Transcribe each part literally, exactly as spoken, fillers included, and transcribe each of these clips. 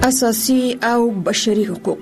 اساسي او بشري حقوق.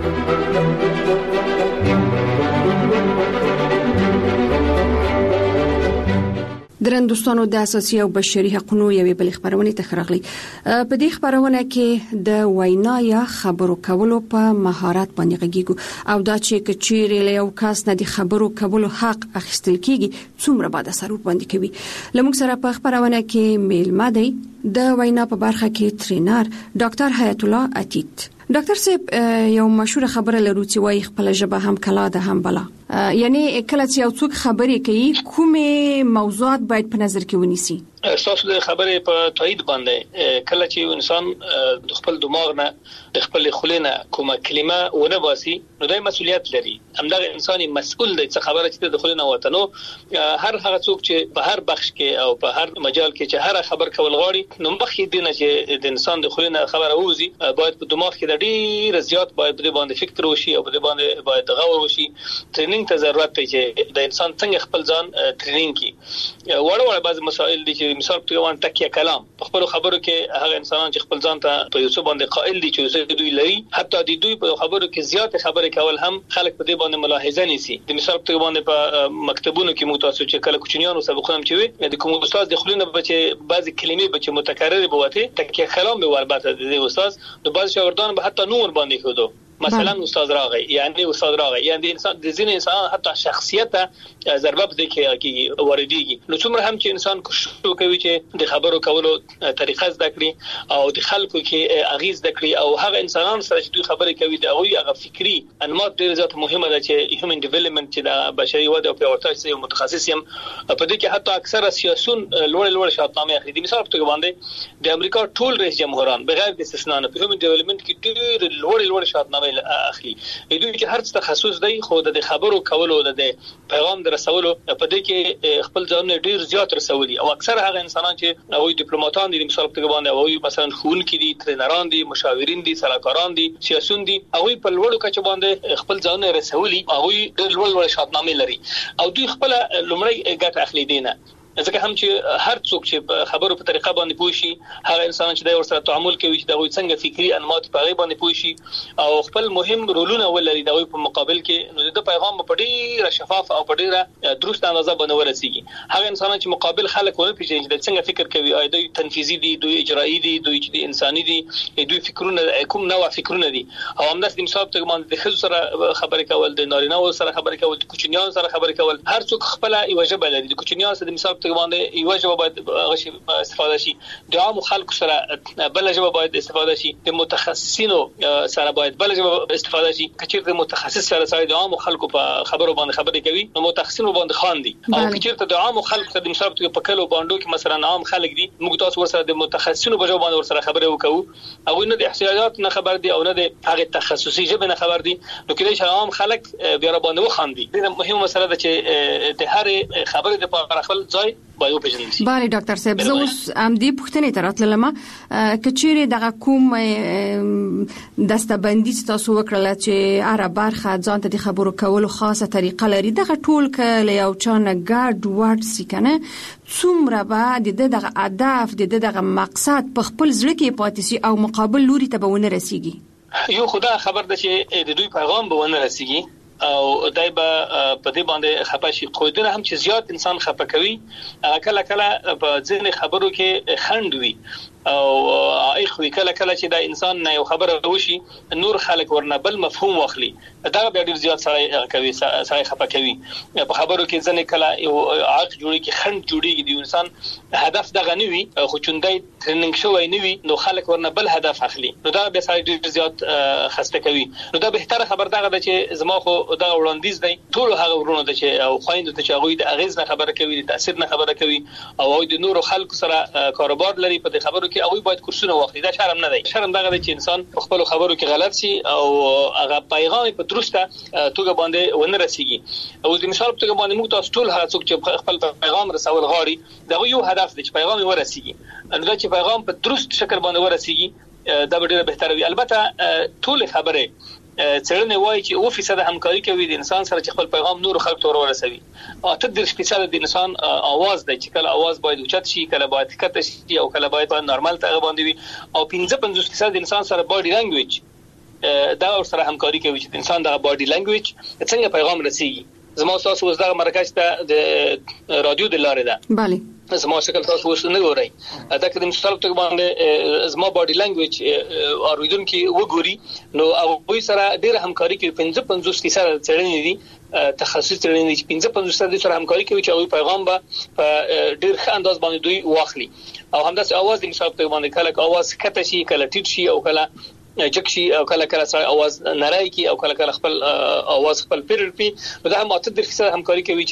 درن دوستانو د اساسي او بشري حقوقو یوې بل خبرونه تخرغلي. په دې خبرونه کې د وینا یا خبرو کولو په مهارت باندې غږیږو او دا چې کچېرې له یو کس نه د خبرو کولو حق اخیستل کیږي څومره باید اثر باندې کوي. لمونږ سره په خبرونه کې میلمه دی د وینا په برخه کې ټرینر ډاکټر حیات الله عتیق. ډاکټر صاحب یو مشهور خبره لرو چې وايي خپل ژبه هم کلا ده هم بلا، یعنی کله چې یو څوک خبرې کوي کومه موضوعات باید په نظر کې ونیسي؟ اساس د خبرې په تایید باندې کله چې انسان د خپل دماغ نه د خپل خلینه کومه کلمه ونه باسي نو دای مسؤلیت لري. همدغه انساني مسؤل دی چې خبره چې د خلینه وته نو هر هغه څوک چې په هر بخش کې او په هر مجال کې چې هر خبر کول غواړي نو مخکې دینه چې د انسان د خلینه خبره وځي باید په دماغ کې د ډیر زیات باید په باندې فکر وشي او په باندې باید غور وشي. ټریننګ ته ضرورت دی چې د انسان څنګه خپل ځان ټریننګ کی. وړ وړ بعض مسائل دي چې مثال په وان تکیه کلام په خپل خبرو کې هغه انسانان چې خپل ځان ته په یو څه باندې قائل دي چې دوی لري حتی د دوی په خبرو کې زیات خبرې کول هم خلک په دې باندې ملاحظه نيسي. د مثال په باندې په مکتبونو کې متوسط چې کله کوچنیانو سبقونه هم چوي د کوم استاد د خلینو بچي بعضی کلمې بچي متکرر بوته تکیه کلام به وربته د استاد د بعض شاګردان به حتی نور باندې خودو مثلا استاد راغی یعنی استاد راغی یعنی انسان د ځین انسان حتی شخصیت ضربه بده کې وردیږي. نو څومره هم چې انسان کوشش کوي چې د خبرو کولو طریقه زده کړي او د خلکو کې اغیز زده کړي او هغه انسانان سره چې دوی خبرې کوي د هغوی هغه فکری انماط ډیر زیات مهمه ده چې هیومن ډیولپمنت چې د بشري وده او پیاوړتیا سره متخصص یم په دې کې حتی اکثره سیاسيون لوړ لوړ شاهنامه اخلي. د مثال په باندې د امریکا ټول رئیس جمهوران بغیر د استثناء په هیومن ډیولپمنت کې ډیر لوړ لوړ شاهنامه اخلي. دوی چې هر څه تخصص دی خو د خبرو کولو د پیغام در رسولو په دې کې خپل ځان ډیر زیات رسولي او اکثر هغه انسانان چې هغوی ډیپلوماټان دي مثال په باندې هغوی مثلا ښوونکي دي، ټرینران دي، مشاورین دي، سلاکاران دي، سیاسيون دي، هغوی په لوړو کچه باندې خپل ځان رسولي هغوی ډیر لوړ لوړ شاهنامه لري او دوی خپل لومړی ګټه اخلي دینه. ځکه هم چې هر څوک چې خبرو په طریقه باندې پوښي هغه انسان چې د ور سره تعامل کوي چې دغه څنګه فکری انماط په غي باندې پوښي او خپل مهم رولونه ولري دغه په مقابل کې نو د پیغام په ډیره شفاف او په ډیره درست اندازه باندې ورسیږي. هغه انسان چې مقابل خلک ونه پیژني چې څنګه فکر کوي او دوی تنفیذي دي، دوی اجرایی دي، دوی چې انساني دي، دوی فکرونه کوم نوع فکرونه دي او همداس د مثال په باندې د خزو سره خبرې کول، د نارینه سره خبرې کول، د کوچنیانو سره خبرې کول، هر څوک خپل یو ژبه لري. د کوچنیانو سره د مثال باندې یو ژبه باید غشي استفاده شي، د عام خلکو سره بل ژبه باید استفاده شي، د متخصصینو سره باید بل ژبه استفاده شي. کچیر د متخصص سره سره د عام خلکو په خبرو باندې خبرې کوي نو متخصصینو باندې خان دي او کچیر ته د عام خلکو د مثال په کلو باندې کې مثلا عام خلک دي موږ تاسو ورسره د متخصصینو په ژبه باندې ورسره خبرې وکړو او نه د احتیاجات نه خبر دي او نه د هغه تخصصي ژبه نه خبر دي نو کله چې عام خلک بیا باندې وخان دي. دا مهمه مسله ده چې د هر خبرې د په خپل ځای باید وپیژنل شي. بله ډاکټر صاحب زه اوس ام دې پوښتنې ته راتلم کچېرې دغه کوم دستبندي تاسو وکړله چې هر برخه ځان ته د خبرو کولو خاصه طریقه لري دغه ټول کله یو چا نه ګډ وډ سي کنه څومره به د دغه هدف د دغه مقصد په خپل زړه کې پاتې شي او مقابل لوري ته به ونه رسیږي؟ یو خدا خبر ده چې د دوی پیغام به ونه رسیږي او دای به په دې باندې خپه شي. خو دنه هم چې زیات انسان خپه کوي کله کله په ځینې خبرو کې خند وي او اخوي کله کله چې دا انسان نه یو خبره وشي نور خلک ورنه بل مفهوم واخلي دا به ډیر زیات سره کوي سره خپه کوي. په خبرو کې ځنه کله یو عاق جوړي کې خند جوړيږي د انسان هدف دغه نه وي خو چوندای ټریننګ شوی نه وي نو خلک ورنه بل هدف اخلي نو دا به سره ډیر زیات خسته کوي. نو دا به تر خبر دغه چې زما خو دا وړاندیز دی ټول هغه ورونه د چې او خويند ته چې هغه د اغیز نه خبره کوي د تاثیر نه خبره کوي او هغه د نور خلکو سره کاروبار لري په دې خبرو کې هغه باید کورسونه واخلي. دا شرم نه دی. شرم دغه چې انسان خپل خبرو کې غلط شي او هغه پیغام په درسته توګه باندې ونه رسیږي. او د مثال په توګه باندې موږ تاسو ټول هڅه چې خپل پیغام رسول غواړي دا یو هدف دی چې پیغام ورسیږي نو دا چې پیغام په درست شکل باندې ورسیږي دا به ډیره بهتره وي. البته ټول خبره څېړنې وایي چې اووه فیصد همکاري کوي د انسان سره چې خپل پیغام نور خلکو ته ورسوي. اته دېرش فیصد د انسان اواز دی چې کله اواز باید اوچت شي، کله باید ښکته شي او کله باید نارمل ته باندې وي. او پنځه پنځوس فیصد د انسان سره باډي لانګویج دا ور سره همکاري کوي چې انسان د باډي لانګویج څنګه پیغام رسیږي. زما تاسو اوس دغه مرکز ته د رادیو د لارې ده. بله. زما شکل تاسو اوس نه ګورئ. دا که د مثال په باندې زما باډي لانګویج اوریدونکو وګوري نو هغه سره ډېر همکاري کوي. پنځه پنځوس فیصد څېړنې دي تخصصي څېړنې دي، پنځه پنځوس فیصد سره همکاري کوي چې هغه پیغام به په ډېر ښه انداز باندې دوی واخلي. او همداسې اواز د مثال په باندې کله اواز کته شي، کله ټیټ شي او کله جک شي او کله کله سره اواز نری کی او کله کله خپل اواز خپل پیرل پی. دا هم اته دېرش فیصد همکاري کوي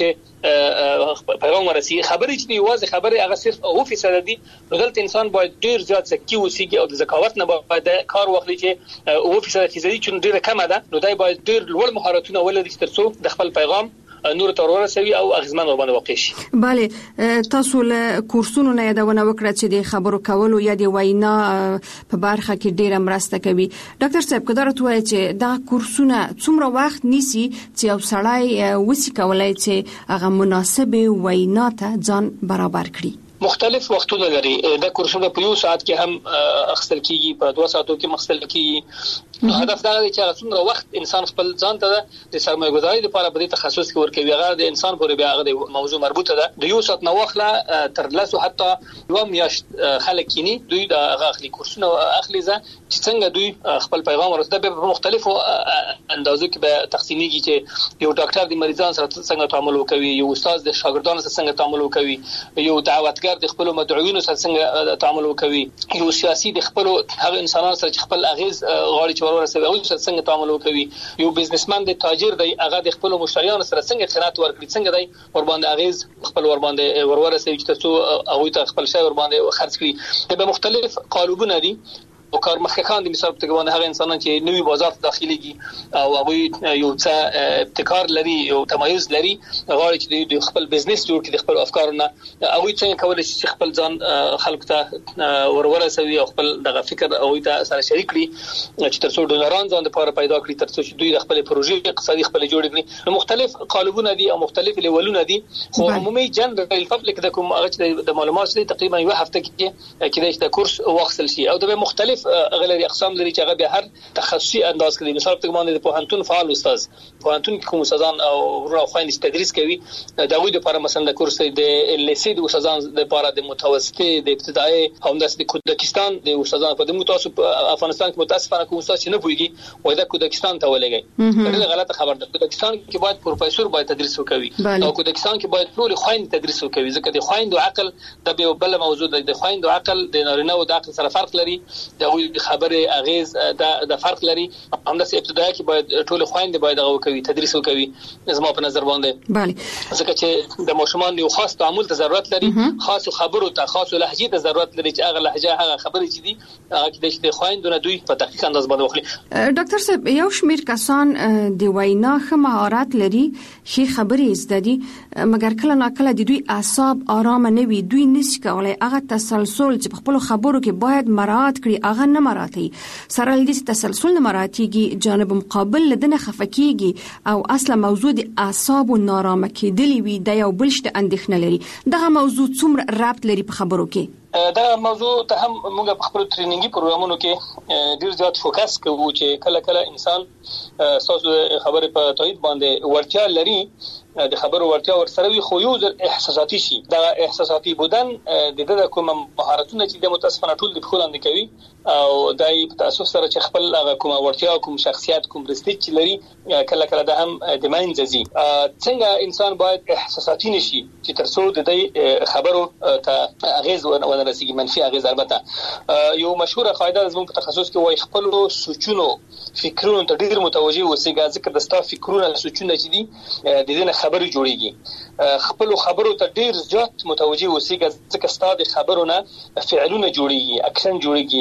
چې پیغام ورسي. خبرې چې دی واځي خبرې هغه صرف اووه فیصد دي. نو دلته انسان باید ډیر زیات ذکي وسیږي او د ذکاوت نه باید کار واخلي چې اووه فیصد فیصدي چې ډیره کمه ده. نو دای باید ډیر لوړ مهارتونه ولري ترڅو د خپل پیغام نور تر ورسوي او اغیزمن ور باندې واقع شي. بله، تاسو له کورسونو نه یادونه وکړه چې د خبرو کولو یا د وینا په برخه کې ډیره مرسته کوي. ډاکټر صاحب کدار توای چې دا کورسونه څومره وخت نیسي چې یو سړی وسی کولای چې هغه مناسبه وینا ته ځان برابر کړي؟ مختلف وختونه لري. دا کورسونه په یو ساعت کې هم اخستل کیږي، په دوه ساعتو کې مخستل کیږي. نو هدف دا دی چې څومره وخت انسان خپل ځان ته د سرمایه‌ګذاري لپاره په دې تخصص کې ورکوي. هغه د انسان پورې بیا هغه د موضوع مربوطه ده. د یو ساعت نو وخت تر لاسو حتی یو میاشت خلک کینی دوی د هغه اخلي کورسونه اخلي چې څنګه دوی خپل پیغام ورسوي. په مختلفو اندازو کې به تقسیمېږي چې یو ډاکټر د مریضانو سره څنګه تعامل وکوي، یو استاد د شاګردانو سره څنګه تعامل وکوي، یو دعوتګر د خپل مدعوینو سره څنګه تعامل وکوي، یو سیاسي د خپل هغه انسانانو سره چې خپل اغیز غواړي چې ورسوي او څنګه تعامل وکوي، یو بزنسمن د تاجر دی هغه د خپل مشتریانو سره څنګه خدمات ورکړي، څنګه دی ور باندې اغیز خپل ور باندې ورورسوي چې تاسو هغه ته خپل شی ور باندې خرڅ کړي. به مختلف قالبونه دي او کارمخکان د مثال په توګه هغه انسانان چې نوې بازار ته داخليږي او هغه یو څه ابتکار لري، یو تمایز لري، غواړي چې د خپل بزنس جوړ کړي، د خپل افکارونه هغه څنګه کولای شي خپل ځان خلکو ته ورورسوي او خپل دغه فکر او ته سره شریک کړي چې ترڅو ډونران ځان لپاره پیدا کړي، ترڅو چې دوی خپل پروژې اقتصادي خپل جوړ کړي. نو مختلف قالبونه دي او مختلف لیولونه دي. خو عمومي جنرال پبلک د کوم هغه د معلومات لري تقریبا یو هفته کې کې د کورس واخصل شي او د مختلف غلري اقسام لري چې هغه به هر تخصصي انداز کوي. مثال په باندې د پوهنتون فعال استاد پوهنتون کې کوم استادان او ورو خويند تدریس کوي دا وی د لپاره مثلا د کورس د لیسې د استادان د لپاره د متوسطه د ابتدایي هم د کوزاکستان د استادان په د متوسط افغانستان کې متاسفانه کوم استاد چې نه پويږي وای د کوزاکستان ته ولګي. دا غلطه خبر ده. کوزاکستان کې باید پروفیسور باید تدریس وکوي او کوزاکستان کې باید ټول خويند تدریس وکوي ځکه د خويند او عقل د به بل موضوع د خويند او عقل د نارینه او د عقل سره فرق لري. دا وی خبره اغیز د د فرق لري. همداسې ابتدایي کې باید ټول خويند باید هغه کوي تدریس وکوي زما په نظر باندې. بله، ځکه چې د ماشومان یو خاص تعامل ته ضرورت لري، خاص خبرو ته خاص لهجه ته ضرورت لري چې هغه لهجه هغه خبرې چې دي هغه کې د خويندونه دوی په دقیق انداز باندې وخلي. ډاکټر صاحب یو شمیر کسان د وینا ښه مهارت لري، ښه خبرې زده دي، مګر کله ناکله د دوی اعصاب آرام نه وي، دوی نشي کولای هغه تسلسل چې په خپل خبرو کې باید مراعات کړي هغه نه مراعاتي. سره لدې تسلسل نه مراعاتيږي، جانب مقابل لدنه خفکیږي او اصله موضوع د اعصاب او نارامه کېدلې وي د یو بلشت اندېښنه لري. دغه موضوع څومره ربط لري په خبرو کې؟ دا موضوع ته هم موږ په خپل ټریننګي پروګرامونو کې ډیر زیات فوکس کوو چې کله کله انسان تاسو خبره په تایید باندې ورتیا لري، د خبرو ورتیا ورسره وي، خو یو ځل احساساتي شي. دا احساساتي بودن د دغه کوم مهارتونه چې د متاسفانه ټول د خپل اند کوي او دای په تاسو سره چې خپل هغه کوم ورتیا کوم شخصیت کوم برستیج لري کله کله د هم د ماین ځي. څنګه انسان باید احساساتي نشي چې ترڅو د دې خبرو ته اغیز ونه رسیږي، منفي اغیز. البته یو مشهوره قاعده زموږ په تخصص کې وایي خپل سوچونو فکرونو ته ډیر متوجي اوسئ ځکه د ستا فکرونه سوچونه چې دي د دې خبرو جوړيږي. خپل خبرو ته ډیر زیات متوجي اوسئ ځکه ستا د خبرونه فعلونه جوړيږي، اکشن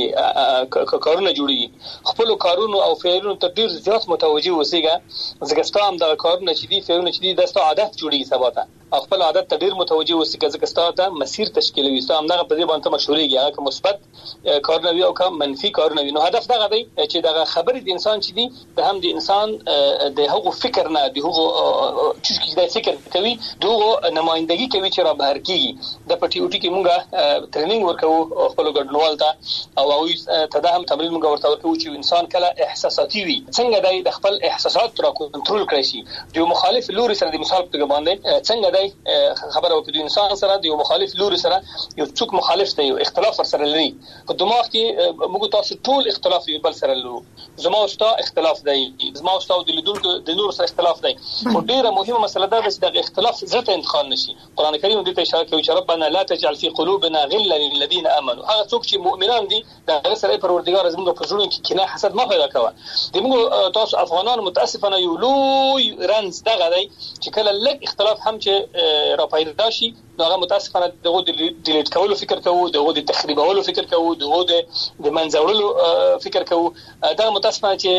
جوړيږي، کارونه جوړيږي. خپل کارونو او فعلونو ته ډیر زیات متوجي اوسئ ځکه ستا هم د کارونه چې دي فعلونه چې دي د ستا عادت جوړيږي سبا ته. خپل عادت ته ډیر متوجي اوسې ځکه ستاسو مسیر تشکیلوي ستاسو همدغه په دې باندې مشورېږي هغه مثبت کارونه وي او کوم منفي کارونه وي. نو هدف دغه دی چې دغه خبرې د انسان چې دی د هم د انسان د هغو فکر نه د هغو چې د فکر کوي دغه نمائندګي کوي چې را بهر کیږي. د پټي اوټي کې مونږه ټریننګ ورکوو خپل ګډونوال ته او هغه ته د هم تمرین مونږ ورته ورکوو چې انسان کله احساساتي وي څنګه د خپل احساسات را کنټرول کړی شي. د مخالف لوري سره د مثال په باندې څنګه د خبره وکړي انسان سره د مخالف لوري سره یو څوک مخالف دی یو اختلاف سره لري په دماغ کې موږ تاسو ټول اختلاف یو بل سره لرو. زما او ستا اختلاف دی زما او ستا د لیدونکو د نور سره اختلاف دی خو ډیره مهمه مسله ده چې د اختلاف ذات انتقال نشي. قران کریم دې ته اشاره کوي چې ربنا لا تجعل في قلوبنا غلا للذين امنوا. هغه څوک چې مؤمنان دي د هغه سره پروردګار زموږ په زړونو کې کینه حسد ما پیدا کوي. د موږ تاسو افغانان متاسفانه یو لوی رنز دغه دی چې کله لږ اختلاف هم چې را پیدا شي نو هغه متاسفانه دغه د ډیلیټ کولو فکر کوو دغه د تخریبولو فکر کوو دغه د منځورلو فکر کوو دا متاسفانه چې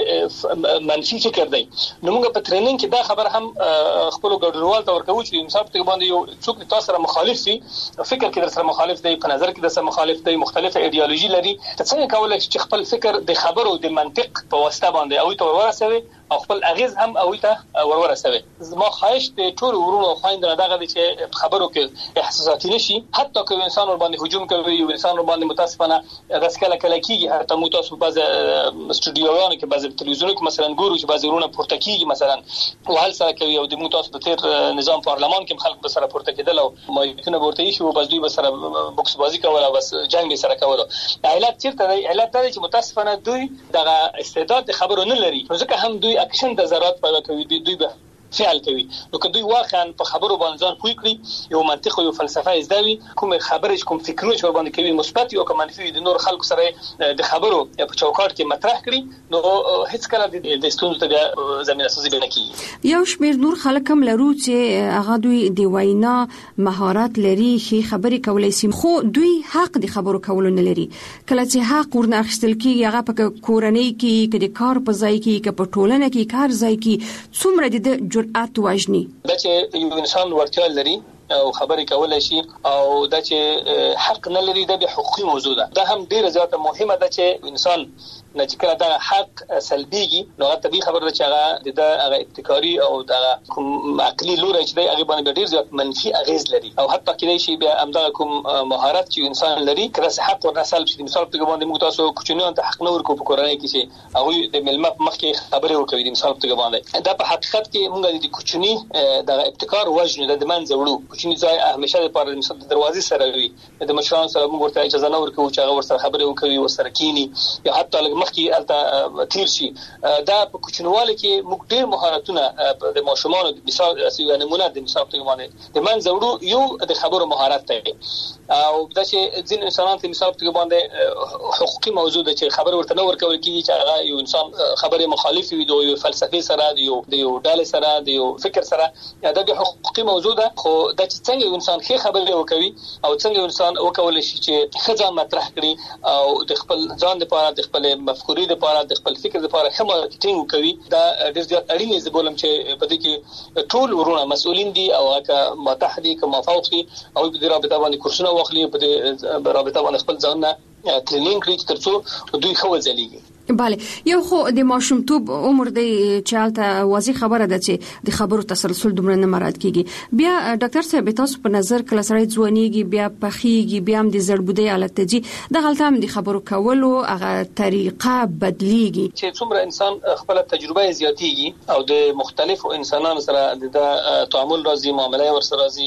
منفي فکر دی. نو موږ په ټریننګ کې دا خبر هم خپل ګډونوال ته ورکوو چې انصاف ته باندې یو څوک تاسو سره مخالف وي فکر کې در سره مخالف دی په نظر کې در سره مخالف دی مختلفه ایدئولوژي لري څنګه کولای شي خپل فکر د خبرو د منطق په واسطه باندې او ته ورسوي او خپل اغیز هم او ته ورورسوي. زما خواهش د ټول ورونو او خويندو دغه دي چې خبرو کې احساساتي نشي حتی که انسان ور باندې هجوم کوي یو انسان ور باندې متاسفانه داس کله کله کیږي حتی مو تاسو په استودیوګانو کې بعضی تلویزیونونو کې مثلا ګورو چې بعضی ورونه پورته کیږي مثلا وهل سره کوي او د مو تاسو د تیر نظام پارلمان کې خلک به سره پورته کېدل او مایتونه ورته شي او بعضی به سره بوکس بازی کوله بس جنگ به سره کوله. علت چیرته دی؟ علت دا چې متاسفانه دوی دغه استعداد خبرو نه لري ځکه هم دوی اکشن د ضرورت پیدا کوي دوی به فعل کوي. نو که دوی واقعا په خبرو باندې ځان پوي کړی یو منطق او یو فلسفه زده وي کوم خبرې کوم فکرونه چې باندې کوي مثبت او کوم منفي د نور خلکو سره د خبرو په چوکاټ کې مطرح کړي نو هیڅ کله د ستونزو ته زمينه سازي نه کیږي. یو شمېر نور خلک هم لرو چې هغه دوی د وینا مهارت لري خې خبرې کولای شي خو دوی حق د خبرو کولو نه لري. کله چې حق ورنه اخیستل کیږي هغه په کورنۍ کې کې کار په ځای کې کې په ټولنه کې کار ځای کې څومره د جرأت واجني دا چې یو انسان ورتیا لري او خبرې کولای شي او دا چې حق نه لري د حقوقي موضوع ده. دا هم ډیره زیاته مهمه ده چې انسان نه چې کله دا حق سلبيږي نو هغه طبيعي خبره چې هغه د هغه ابتکاري او د کوم عقلي لوري چې دی هغه باندې ډیر زیات منفي اغیز لري او حتی کله شي بیا امدا کوم مهارت چې انسان لري کله حق ورنه سلب شي مثال په باندې موږ تاسو کوچنیان ته حق نه ورکو په کورنۍ کې چې هغه د ملمه مخ کې خبرې وکړي مثال په باندې دا په حقیقت کې موږ د کوچنی د ابتکار وجنه د منځ وړو کوچنی ځای همیشه لپاره د دروازې سره وي د مشران سره موږ ورته اجازه نه ورکو چې هغه ورسره خبرې وکړي ورسره کینی یا حتی مخکې الته تیر شي. دا په کوچنواله کې موږ ډېر مهارتونه د ماشومان د مثال یو نمونه د مثال په باندې د منځ وړو یو د خبرو مهارت دی او دا چې ځین انسانان په مثال په باندې حقوقي موضوع د چې خبر ورته نه ورکول کیږي چې هغه یو انسان خبره مخالف وي د یو فلسفي سره د یو د یو ډالې سره د یو فکر سره دا د حقوقي موضوع ده خو دا چې څنګه یو انسان ښه خبرې وکوي او څنګه یو انسان وکول شي چې ښه ځان مطرح کړي او د خپل ځان لپاره د خپل مفکورې لپاره د خپل فکر لپاره ښه مارکیټینګ وکوي دا ډېر زیات اړین دی بولم چې په دې کې ټول ورونه مسؤلین دي او هغه متحدي کوم فوق دي او په دې رابطه باندې کورسونه واخلي په دې رابطه باندې خپل ځان نه ټریننګ کړي ترڅو دوی خو ځلېږي. بله یو خو د ماشومتوب عمر دی چې حالته واضح خبره ده چې د خبرو تسلسل دومره نه مراعات کیږي. بیا ډاکټر صاحب تاسو په نظر کله سړی ځوانيږي بیا پخېږي بیا هم د زړبودۍ حالت ته ځي د غلطه هم د خبرو کولو هغه طریقه بدلیږي چې څومره انسان خپل تجربه زیاتېږي او د مختلفو انسانانو سره د تعامل راځي معاملې ورسره راځي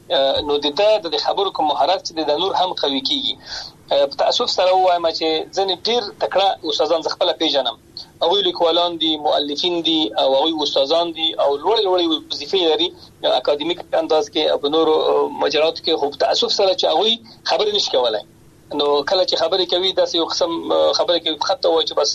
نو د د خبرو کوم مهارت چې د نور هم قوي کیږي. په تاسف سره وایم چې ځنې ډیر تکړه استادان ز خپل پیژنم او لیکوالان دي مؤلفین دي او هغه استادان دي او لوړ لوړ وظیفې لري اکاډمیک انداز کې په نورو مجالاتو کې خو په تاسف سره چې هغه خبرې نشي کولای نو کله چې خبرې کوي داسې یو قسم خبرې کوي خطه وایي چې بس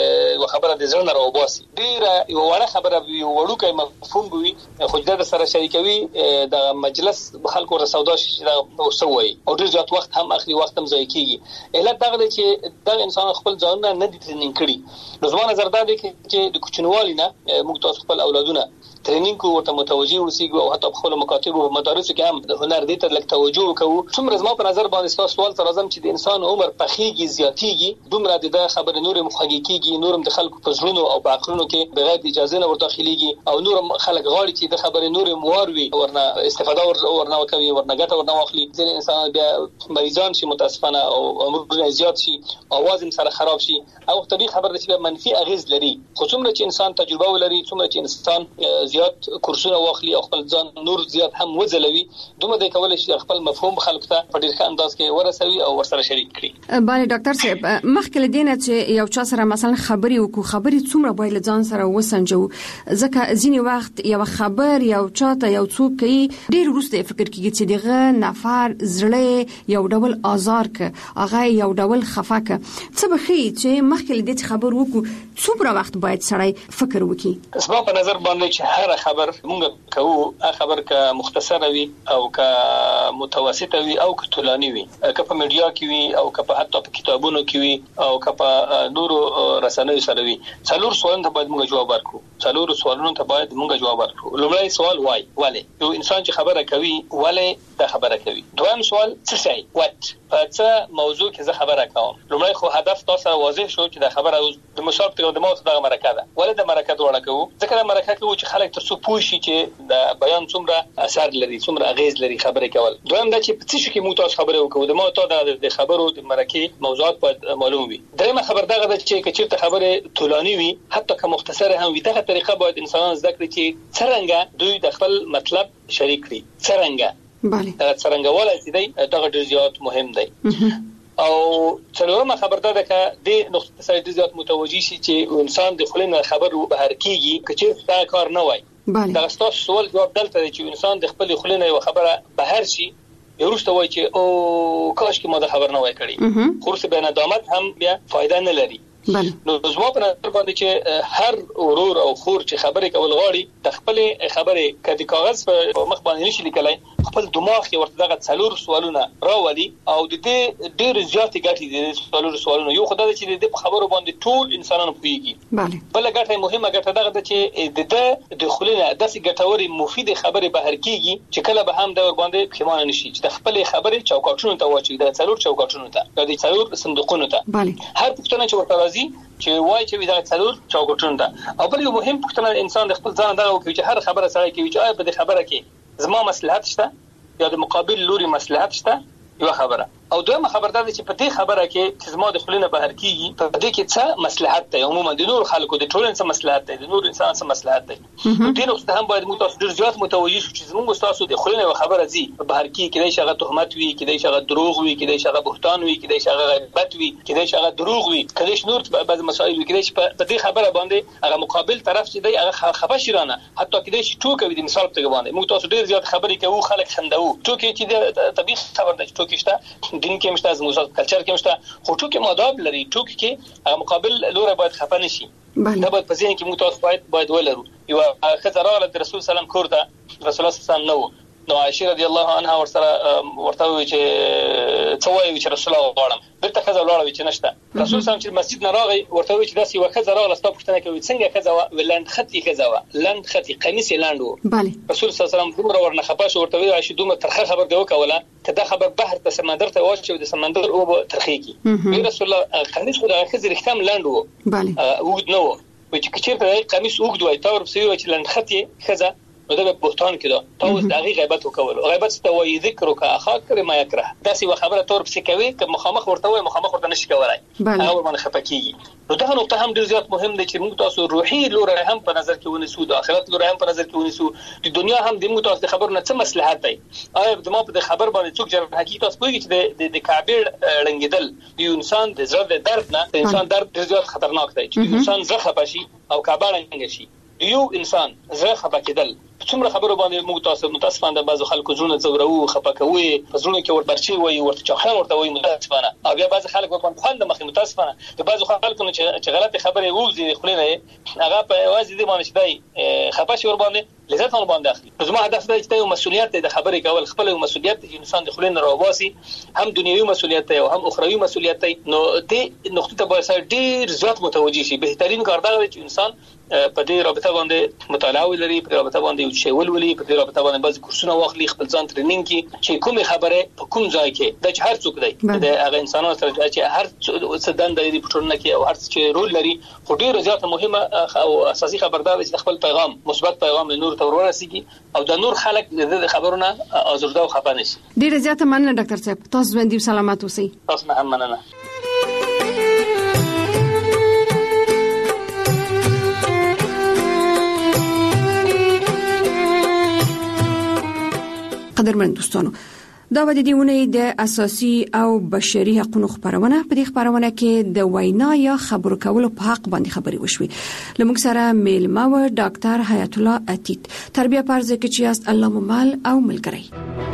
د خبره د ځړنه راوباسي ډیره یو وړه خبره وي وړوکی مفهوم وي خو د سره شریکوي د مجلس خلکو ور سودا شي دا وسوي او ډیر ځات وخت هم اخلي وخت هم ځای کیږي علت دا دی چې د انسان خپل ځان نه دي ترنینګ کړي نو زما نظر دا دی چې د کوچنوالي نه موږ تاسو خپل اولادونه ترنینګ کو ورته متوجي ورسیږو او حتی خپل مکاتب او مدارس کې هم د هنر دې ته لږ توجه وکړو څومره زما په نظر باندې تاسو سوال تر ازم چې د انسان عمر پخېږي زیاتېږي دومره د خبر نور مخاګيږي نورم د خلکو په ژوندو او په عقلونو کې بغیر اجازه نه ورداخليږي او نورم خلک غواړي چې د خبر نور موروي ورنه استفاده ورنه کوي ورنه ګټه ورنه واخلي ځینې انسان بیا مریضان شي متاسفانه او عمر زیات شي اواز هم سره خراب شي او طبيعي خبر چې منفي اغیز لري خو څومره چې انسان تجربه ولري څومره چې انسان زیات کورسونه واخلي او خپل ځان نور زیات هم وځلوي دومره د کولای شي خپل مفهوم خلکو ته په ډیر ښه انداز کې ورسوي او ورسره شریک کړي. بله ډاکټر صاحب مخکې لدینه چې یو چا سره مثلا خبري وکړو خبري څومره باید ځان سره وسنجو ځکه ځینی وخت یو خبر یو چاته یو څوک کوي ډیر وروسته فکر کیږي چې دغه نفر زړه یو ډول آزار ک هغه یو ډول خفاکه څه بخي چې مخکې لدی خبر وکړو څومره وخت باید سړی فکر وکړي. اسباب په نظر باندې چې هر خبر مونږ کوو خبر که مختصر وي او که متوسط وي او که طولاني وي که په میډیا کې وي او که په حتی په کتابونو کې وي او که په نورو رسنیو سره وي څلور سوالونو ته باید موږ جواب ورکړو څلور سوالونو ته باید موږ جواب ورکړو. لومړی سوال وای ولې یو انسان چې خبره کوي ولې دا خبره کوي. دویم سوال څه شي وات په څه موضوع کې زه خبره کوم. لومړی خو هدف تاسو واضح شو چې دا خبره د مشارکت د موضوع د مرکه ده ولې د مرکه دوړه کوو ځکه د مرکه کوو چې خلک ترڅو پوه شي چې د بیان څومره اثر لري څومره اغیز لري خبرې کول. دویم دا چې په څه کې موږ تاسو خبرې وکړو د مو ته د خبرو د مرکه موضوعات باید معلوم وي. دریمه خبر دا غواړي چې کچېرته خبره طولانی وي حتی که مختصره هم وي دغه طریقه باید انسانان زده کړي چې څنګه دوی د خپل مطلب شریک کړي څنګه بله دا څنګه ولای دی دغه ډیر زیات مهم دی. او څلورمه خبر ده که د نقطه سره زیات متوجي شي چې انسان د خلینو خبر بهر کیږي کچې دا کار نه وای. دا تاسو سوال جواب دلته چې انسان د خپل خلینو خبره بهر شي ورسته وای چې او کاش کې ما دا خبر نه وای کړی خو څه به ندامت هم بیا فائدہ نه لري. نو زما په نظر باندې چې هر ورور او خور چې خبرې کول غواړي د خپل خبرې کدي کاغذ په مخ باندې نشي لیکلای خپل دماغ کې ورته دغه څلور سوالونه راولي او د دې ډېر زیات ګټې دي څلور سوالونه یو خدای چې د خبرو باندې ټول انسانانو پوهیږي. بله بل ګټه مهمه ګټه دغه ده چې د د خلینو داسې ګټوري مفید خبرې بهر کیږي چې کله به هم د ور باندې پښیمانه نشي چې د خپل خبرې چوکاټونو ته واچي د څلور چوکاټونو ته د څلور صندوقونو ته. بله هر پښتنه چې ورته چې وای چې دا څلور چوکاټونه ده او بل یو مهم پوښتنه انسان د خپل ځان دغه کوي چې هر خبره سره کوي چې آیا په دې خبره کې زما مصلحت شته یا د مقابل لوري مصلحت شته یو خبره او دویمه خبر ده چې په دې خبره کې چې زما د خلینو بهر کیږي په دې کې څه مصلحت دی عموما د نور خلکو د ټولنې څه مصلحت دی د نور انسان څه مصلحت دی. دې نقطه هم باید موږ تاسو ډیر زیات متوجي شو چې زموږ تاسو د خلینو خبره زی بهر کې کېدای شي هغه تهمت وي کېدای شي هغه دروغ وي کېدای شي هغه بهتان وي کېدای شي هغه غیبت وي کېدای شي هغه دروغ وي کېدای شي نور بعض مسائل وي کېدای شي په دې خبره باندې هغه مقابل طرف چې دی هغه خفه شرانه حتی کېدای شي ټوکې د مثال په باندې موږ تاسو ډیر زیات خبرې کوو خلک خندو ټوکې چې د طبيعي خبر ده ټوکې شته دین کې مشته زموږ کلچر کې مشته خو ټوکې ماداب لري ټوکې کې مقابل لور باید خفه نشي. دا باید په ځین کې موږ تاسو باید باید ولرو. یو خزر راغله د رسول سلام کور ته رسول الله سلام نو نو عائشه رضی الله عنها ورسره ورته وی چې څه وایي چې رسول الله غواړم بیرته خزر لاړه چې نشته رسول سلام چې مسجد نه راغی ورته وی چې داسې یو خزر راغله ستاسو پوښتنه کوي څنګه خزر ولند خطي خزر لند خطي قمیص لاندو. بله رسول صلی الله علیه وسلم دومره ورنه خپه شو ورته وی عائشه دومره ترخه خبر دی وکوله کدا خبر بحر ته سمندر ته واچو د سمندر او ترخی کی وی رسول الله قمیص خو د خزر ختم لاندو. بله وګد نو وی چې کچېرته قمیص وګد وای تاور په سوي چې لند خطي خزر نو دا بهتان کړه تاسو د هغه غیبت وکول غیبت ته وایي ذکر کا اخاک کر ما یکره داسې و خبره تور پسې کوي که مخامخ ورته وای مخامخ ورته نشي کولای هغه باندې خپکیږي. نو دا نقطه هم ډیر زیات مهم دی چې موږ تاسو روحي لور هم په نظر کې ونیسو د آخرت لور هم په نظر کې ونیسو د دنیا هم د موږ تاسو د خبرونه څه مصلحت دی آیا د ما په خبر باندې څوک جره حقیقت تاسو پوهیږئ چې د کعبه رنګیدل د انسان د زړه د درد نه د انسان درد ډیر زیات خطرناک دی چې انسان زخه پشي او کعبه رنګ شي یو انسان زړه خپه کېدل څومره خبرو باندې موږ تاسو متاسفانه د بعضو خلکو ژوند زورو خپکوي په ژوند کې وربرچی وي ورته چاخان ورته وي متاسفانه او بیا بعض خلک په خوند مخې متاسفانه د بعضو خلکو چې غلطه خبره ووزي خلینه هغه په واځي دي باندې شدای خپاشي ور باندې لذت ور باندې اخلي زما هدف دی چې یو مسؤلیت د خبرې کول خپل مسؤلیت انسان د خلینه راوباسي هم دنیوي مسؤلیت دی او هم اخروی مسؤلیت دی نو دې نقطه ته باید ډیر زیات متوجي شي بهترین کار دا دی چې انسان په دې رابطه باندې مطالعه ولري په رابطه باندې یو شی ولولي په دې رابطه باندې بعض کورسونه واخلي خپل ځان ټریننګ کی چې کومه خبره په کوم ځای کې د هر څوک دی د هغه انسانانو سره چې هر څه دنده لري په ټولنه کې او هر څه رول لري خو ډیر زیات مهمه او اساسي خبردار چې خپل پیغام مثبت پیغام له نور ته ورسیږي او د نور خلک د خبرونه ازرده او خفه نشي. ډیر زیات مننه ډاکټر صاحب تاسو باندې سلامات اوسئ. تاسو هم مننه. قدرمن دوستانو دا و د دیونه د اساسي او بشري حقوقو خبرونه په دې خبرونه کې د وینا یا خبرو کولو په حق باندې خبري وشوي لمږ سره میلمه و ډاکټر حیات الله عتیق تربیه پرځ کې چې است الله ممال او ملګری.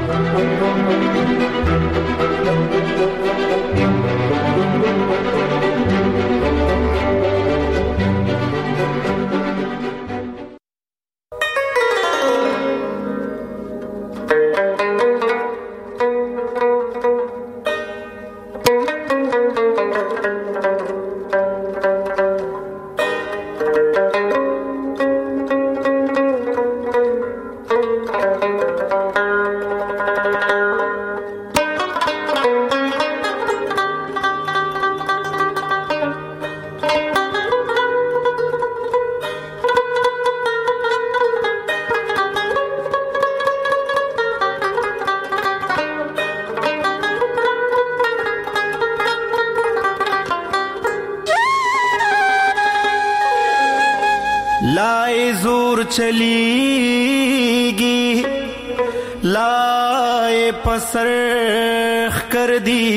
لائے زور چلیگی لائے پسرخ کر دی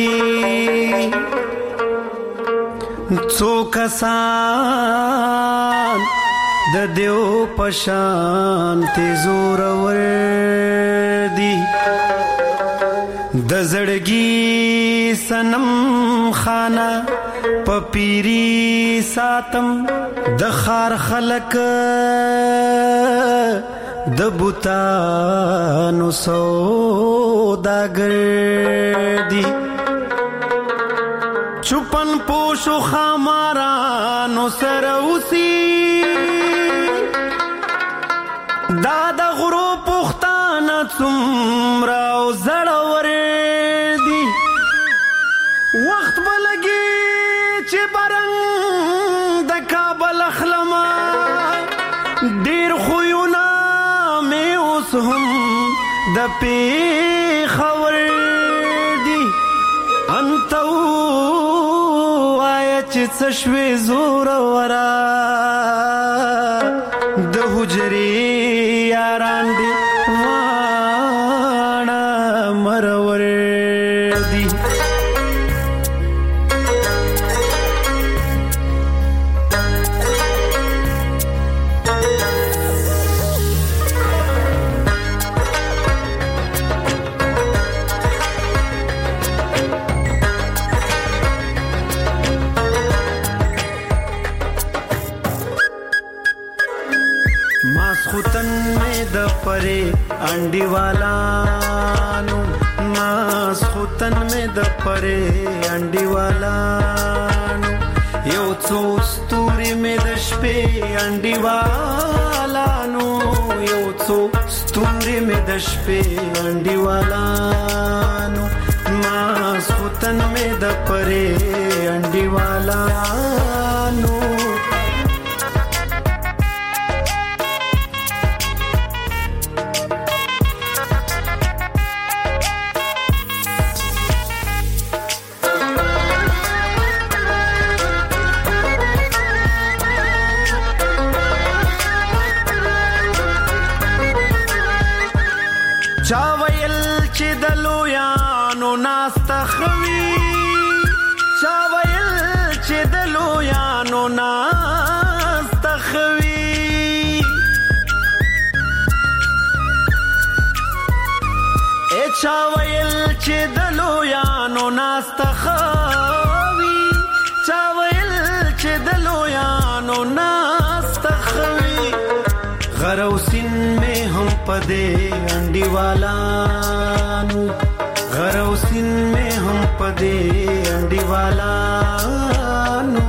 څو کسان د دیو پشان تی زور ور دی د زړګي سنم خانه پپیری ساتم د خار خلق د بوتانو سوداګر دی چوپن پوشو خامارانو سره اوسي دا د غرو پختانه څومره او زړور دی وخت بلګي چې برنګ د کابل اخلما ډیر خوونه مې اوس هم د پیښور دی انت وای چې څه شوي زور ورا د حجرې یاران دی وانا مرور دی پرے انڈی والانو ماس خوتن میں د پرے انڈی والانو یو څو ستوري میں د شپې انڈی والانو یو څو ستوري میں د شپې انڈی والانو ماس خوتن میں د پرے انڈی والانو چاویل چې دلو یانو ناستا خوي چاویل چې دلو چا ویل چې د لویانو ناستخوي چا ویل چې د لویانو ناستخوي غروسین میں ہم پدے انڈی والانو غروسین میں ہم پدے انڈی والانو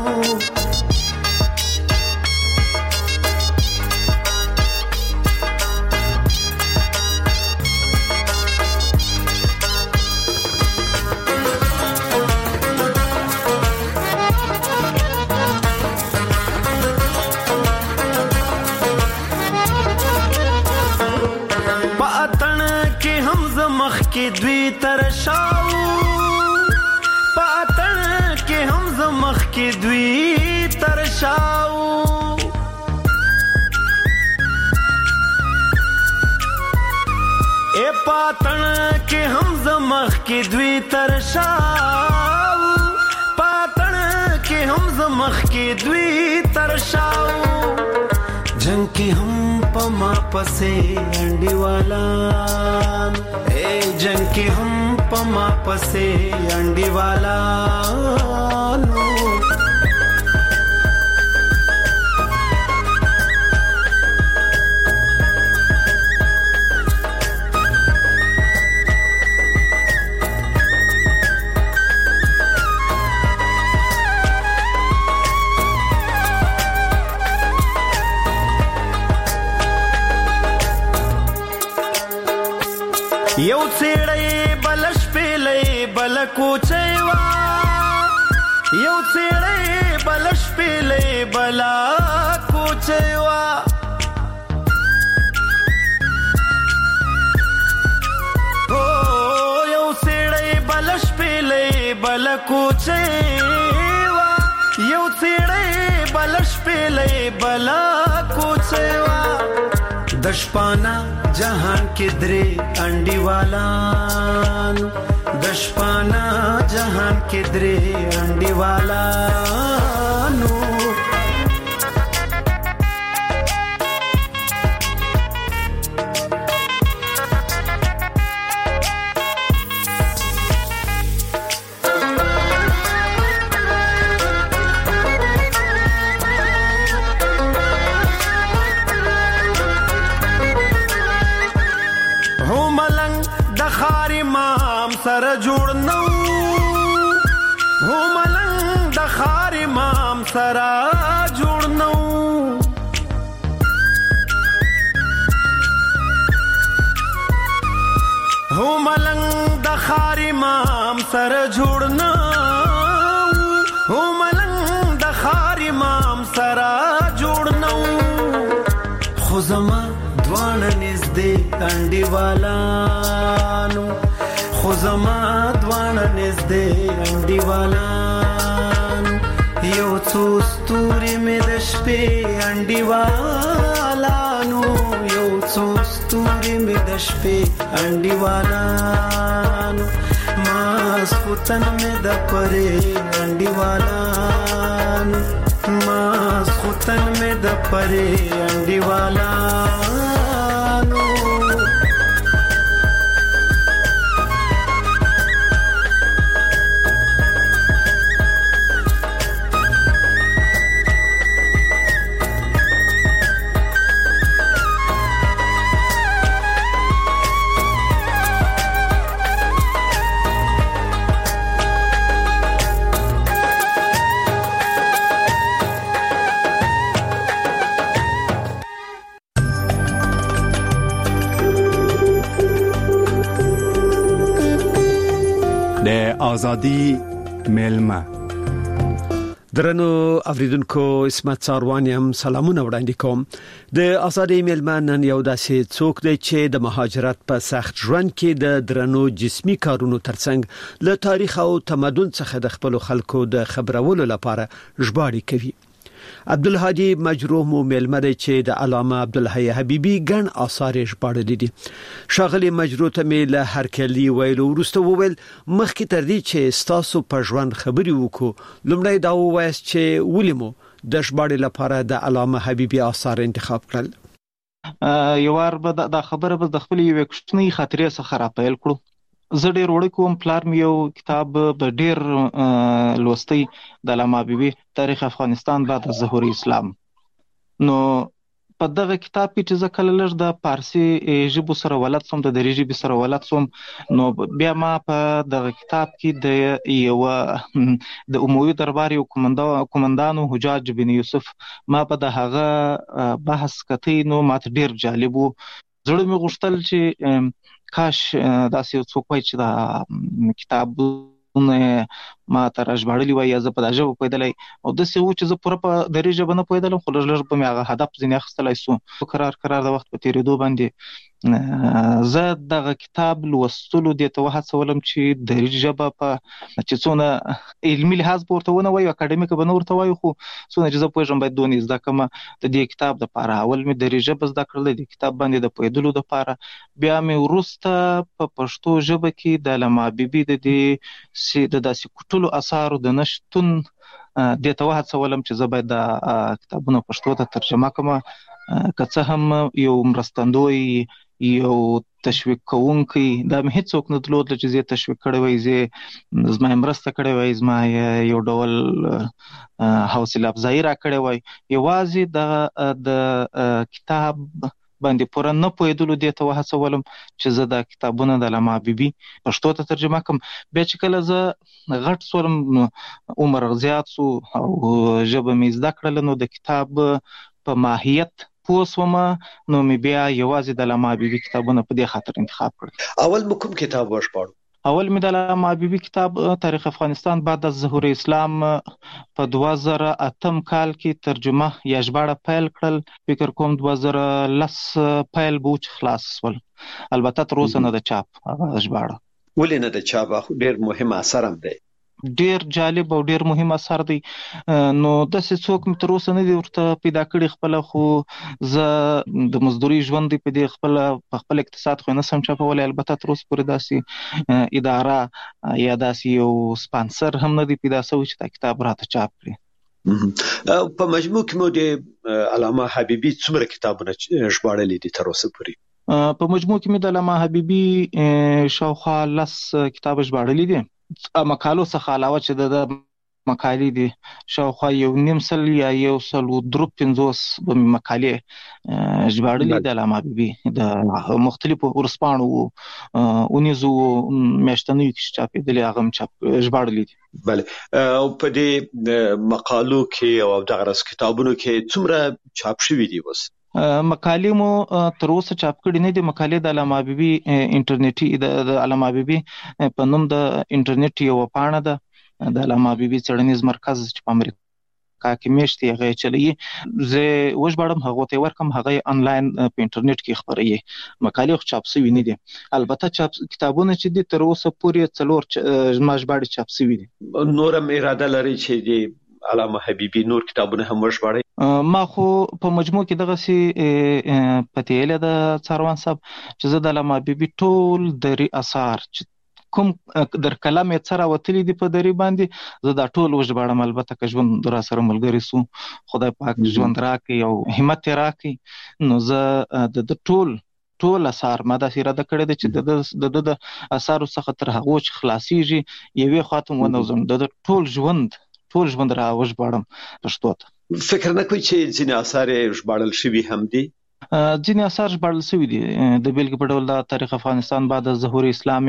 के द्वी तरशाओ पातन के हम जमख के द्वी तरशाओ ए पातन के हम जमख के द्वी तरशाओ पातन के हम जमख के द्वी तरशाओ जंग के हम पमा पसे अंडी वाला जंग के हम पमा पसे अंडी वाला नो یو څېړې بلش پیلې بل کوچېوا یو څېړې بلش پیلې بل کوچېوا او یو څېړې بلش پیلې بل کوچېوا یو څېړې بلش پیلې بل کوچېوا दशपाना जहान के द्रे अंडी वालान दशपाना जहान के द्रे अंडी वालानो سر جوړ نو هو ملنګ د خار امام سر جوړ نو هو ملنګ د خار امام سر جوړ نو هو ملنګ د خار امام سر جوړ نو خو زما دوان نږدې انډي والانو خو زما دوانه نږدې انډي والان یو څو ستوري مې د شپې انډي والانو یو څو ستوري مې د شپې انډي والانو ماسخوتن مې د پرې انډي والانو ماسخوتن مې د پرې انډي والانو آزادی میلمه درنو اوریدونکو اسمت ساروانیم سلامونه وړاندې کوم د آزادی میلمه نن یو داسې څوک دی چې د مهاجرت په سخت ژوند کې د درنو جسمی کارونو ترڅنګ له تاریخ او تمدن څخه د خپل خلکو د خبرولو لپاره ژباړې کوي. عبدالهادي مجروح مو میلمه دی چې د علامه عبدالحی حبیبی ګڼ آثار ژباړلي دي. شاغلی مجروح ته مې له هرکلی ویلو وروسته وویل مخکې تر دې چې ستاسو په ژوند خبرې وکړو لومړی دا ووایاست چې ولې مو د ژباړې لپاره د علامه حبیبی آثار انتخاب کړل. یو وار به دا خبره به د خپل یو کوچنی خاطرې څخه راپیل کړو. زه ډېر وړوکی وم، پلار مې یو کتاب به ډېر لوستی د علامه حبیبي تاریخ افغانستان بعد از ظهور اسلام. نو په دغه کتاب کې چې زه کله لږ د فارسي ژبو سره ولد سوم، د دري ژبې سره ولد سوم، نو بیا ما په دغه کتاب کې د یو د اموي دربار یو کومندان حجاج بن یوسف ما په د هغه بحث کتی، نو ماته ډېر جالب و. زړه مې غوښتل چې کاش داسې یو څوک وای چې دا کتابونه ما ته راژباړلي وای یا زه په دا ژبه پوهېدلی، او داسې و چې زه پوره په دري ژبه نه پوهېدلم، خو لږ لږ به مې هغه هدف ځینې اخیستلی سو. کرار کرار د وخت په تېرېدو باندې زه دغه کتاب لوستلو دې ته وهڅولم چې دري ژبه په چې څونه علمي لحاظ به ورته ونه وایو، اکاډمیکه به نه ورته وایو، خو څونه چې زه پوهېږم باید دونې زده کړمه د دې کتاب دپاره. اول مې دري ژبه زده کړله د دې کتاب باندې د پوهېدلو دپاره، بیا مې وروسته په پښتو ژبه کې د علامه حبیبي د دې د داسې کوټلو اثارو د نه شتون دې ته وهڅولم چې زه باید دا کتابونه پښتو ته ترجمه کړم، که څه هم یو مرستندوی یو تشویق کوونکی دا مې هېڅوک نه درلود چې زه تشویق کړی وای، زه زما یې مرسته کړې وای، زما یو ډول حوصله افزایي را کړې وای. یوازې د کتاب باندې پوره نه پوهېدلو دې ته وهڅولم چې زه دا کتابونه د علامه حبیبي پښتو ته ترجمه کړم. بیا چې کله زه غټ سولم، عمر زیات سو او ژبه مې زده کړله، نو د کتاب په ماهیت پوه سوم، نو مې بیا یوازې د علامه حبیبي کتابونه په دې خاطر انتخاب کړل. اول مو کوم کتاب وژباړو؟ اول مې د علامه حبیبي کتاب تاریخ افغانستان بعد از ظهور اسلام په دوه زره اتم کال کې ترجمه یا ژباړه پیل کړل. فکر کوم دوه زره لس پیل به و چې خلاص سول، البته تر اوسه نه د چاپ هغه ژباړه. ولې نه د چاپ؟ ډېر مهم اثر هم دی، ډېر جالب او ډېر مهم اثر دی. نو داسې څوک مې تر اوسه نه دی ورته پیدا کړي خپله، خو زه د مزدوري ژوند دی په دې خپله په خپل اقتصاد خو یې نه سم چاپولی، البته تر اوسه پورې داسې اداره یا داسې یو سپانسر هم نه دی پیدا شوی چې دا کتاب راته چاپ کړي. په مجموع کې مو د علامه حبیبي څومره کتابونه ژباړلي دي تر اوسه پورې؟ په مجموع کې مې د علامه حبیبي شاوخوا لس کتاب ژباړلي دي. مقالو څخه علاوه چې د مقالې دي شاوخوا یو نیم سل یا یو سل و درو پنځوس مقالې ژباړلي د علامه حبیبي د مختلفو ورځپاڼو اونیزو میاشتنیو کې چاپېدلي هغه هم چاپ ژباړلي دي. بله، او په دې مقالو کې او دغه راز کتابونو کې څومره چاپ شوي دي اوس؟ مقالې مو تر اوسه چاپ کړي نه دي. مقالې د علامه حبیبي انټرنیټي د علامه حبیبي په نوم د انټرنیټ یوه پاڼه ده، د علامه حبیبي څېړنیز مرکز چې په امریکا کې میشت هغه یې چلوي، زه وژباړم هغو ته یې ورکړم، هغه یې انلاین په انټرنیټ کې خپروي. مقالې خو چاپ شوي نه دي، البته چاپ کتابونه چې دي تر اوسه پورې څلور زما ژباړې چاپ شوي دي. نور هم اراده لرئ چې د علامه حبیبي نور کتابونه هم وژباړئ؟ ما خو په مجموع کې دغسې پتیله د څاروان صاحب چې زه د علامه حبیبي ټول دري اثار چې کوم در کلم یې څه راوتلي دي په دري باندې زه دا ټول وژباړم. البته که ژوند را سره ملګري سو، خدای پاک ژوند راکړي او همت یې راکړي، نو زه د ټول ټول اثار ما داسې اراده کړې ده چې د د د اثارو څخه تر هغو چې خلاصیږي یوې خواته م ونوځم، د ټول ژوند ټول ژوند را وژباړم پښتو ته. فکر نه کوئ چې ځینې اثار یې ژباړل شوي هم دي؟ ځینې اثار ژباړل شوي دي. د بیلګې په ډول د تاریخ افغانستان بعد از ظهور اسلام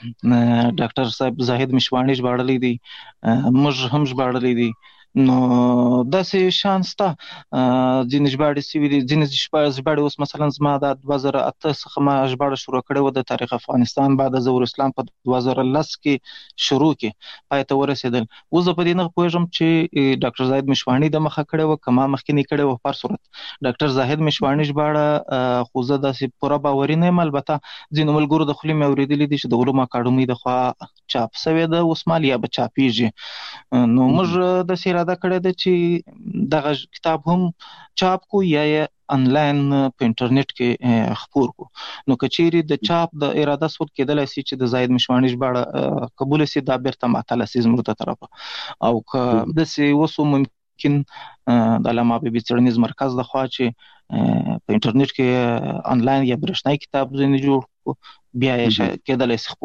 یې ډاکټر صاحب زاهد مشواڼي ژباړلی دی، موږ هم ژباړلی دی. نو داسې شان شته، ځینې ژباړې شوي دي، ځینې ژباړې اوس مثلا زما د دوه زره اته څخه ما ژباړه شروع کړې وه د تاریخ افغانستان بعد از ظهور اسلام په دوه زره لس کې شروع کې پای ته ورسېدل. اوس زه په دې نه پوهېږم چې ډاکټر زاهد مشواڼي د مخه کړې وه که ما مخکې کړې وه. په هر صورت ډاکټر زاهد مشواڼي ژباړه خو زه داسې پوره باوري نه یم، البته ځینو ملګرو د خولې مې اورېدلي دي چې د علومو اکاډمۍ د خوا چاپ شوې ده، اوس مال یا به چاپېږي. نو موږ داسې اراده کړې ده چې دغه کتاب هم چاپ کو یا یې انلاین په انټرنیټ کې خپور کو. نو که چیرې د چاپ د اراده صورت کېدلی شي چې د زاهد مشواڼي ژباړه قبوله شي، دا بیرته معطله شي زموږ ته طرفه، او که داسې اوس ممکن د علامه حبیبي څېړنیز مرکز د خوا چې په انټرنیټ کې انلاین یا برېښنایي کتاب ځینې جوړ کو، بیا یې کېدلی شي خپور کو.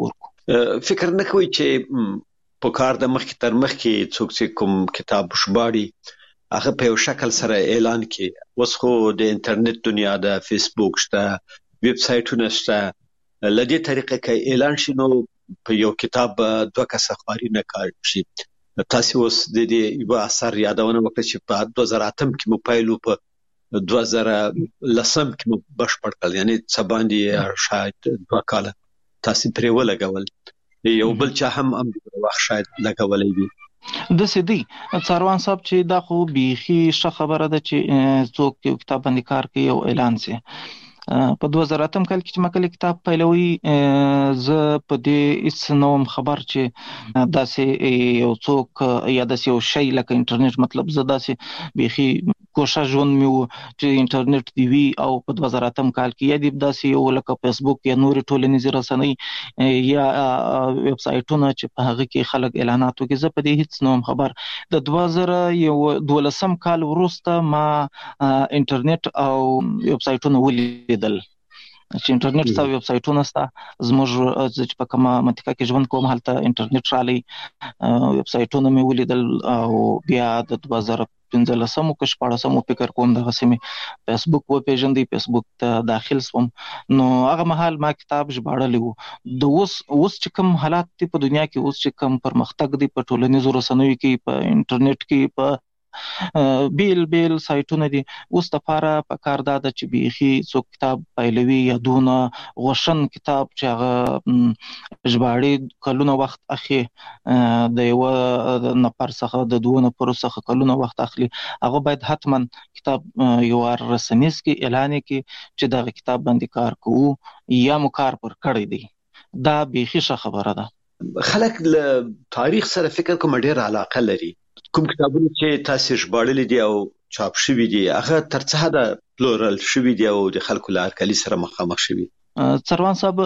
فکر نه کوي چې په کار د مخ تر مخ کې څوک چې کوم کتاب شباړي هغه په یو شکل سره اعلان کړي. اوس خو د انټرنیټ دنیا د فیسبوک شته، ویب سایټونه شته، لدې طریقې کې اعلان شي نو په یو کتاب دوه کسه خواري نه کار شي. تاسو اوس د دې یو اثر یادونه وکړه چې په دوه زره اتم کې مو پایلو په دوه زره لسم کې مو بشپړ کړل، یعنی څه باندې شاید دوه کاله تاسو پرې ولګول. یو بل چا هم هم وخت شاید لګولې دي د سیدی څاروان صاحب چې دا خو بيخي ښه خبره ده چې څوک یو کتاب باندې کار کوي او اعلان سي. په دوه زره اتم کال کې چې مکل کتاب پیلوي زه په دې هیڅ نوم خبر چې داسې یو څوک یا داسې یو شی لکه انټرنیټ، مطلب زه داسې بيخي کوشش ژوند مې و چې انټرنیټ دی وی او په دوه زره اتم کال کې یا د داسې یو لکه فیسبوک یا نور ټولنیزې رسنۍ یا ویب سایټونه چې په هغه کې خلک اعلانات وکړي، زه په دې هیڅ نوم خبر. د دوه زره دولسم کال وروسته ما انټرنیټ او ویب سایټونه ولیدل چې انټرنیټ ستا ویب سایټونه ستا زموږ چې په کومه منطقه کې ژوند کوم هلته انټرنیټ رالی، ویب سایټونه مې ولیدل او بیا د دوه زره پنځلسم او شپاړسم فکر کوم دغه سیمه فیسبوک و پیژندې، فیسبوک ته داخل شوم نو هغه مهال ما کتاب ژباړلی و. د اوس اوس چې کوم حالات دي په دنیا کې، اوس چې کوم پرمختګ دی په ټولنیزو رسنیو کې، په انټرنیټ کې، په بیل بیل سایټونه دي، اوس د پاره په کار دا د چې بيخي څوک کتاب پیلوي یا دونه غوشن کتاب چې هغه ژباړي کلونه وخت اخی د یو نفر څخه د دوه نفر څخه کلونه وخت اخلي، هغه باید حتما کتاب یو رسنیز کې اعلان کې چې دا کتاب باندې کار کوو یا مو کار پر کړی دی. دا بيخي ښه خبره ده. خلک له تاریخ سره فکر کوم ډیر علاقه لري. کوم کتابونه چې تاسو ژباړلي دي او چاپ شوي دي هغه تر څه حده پلورل شوي دي او د خلکو له هرکلي سره مخامخ شوي؟ څروان صاحب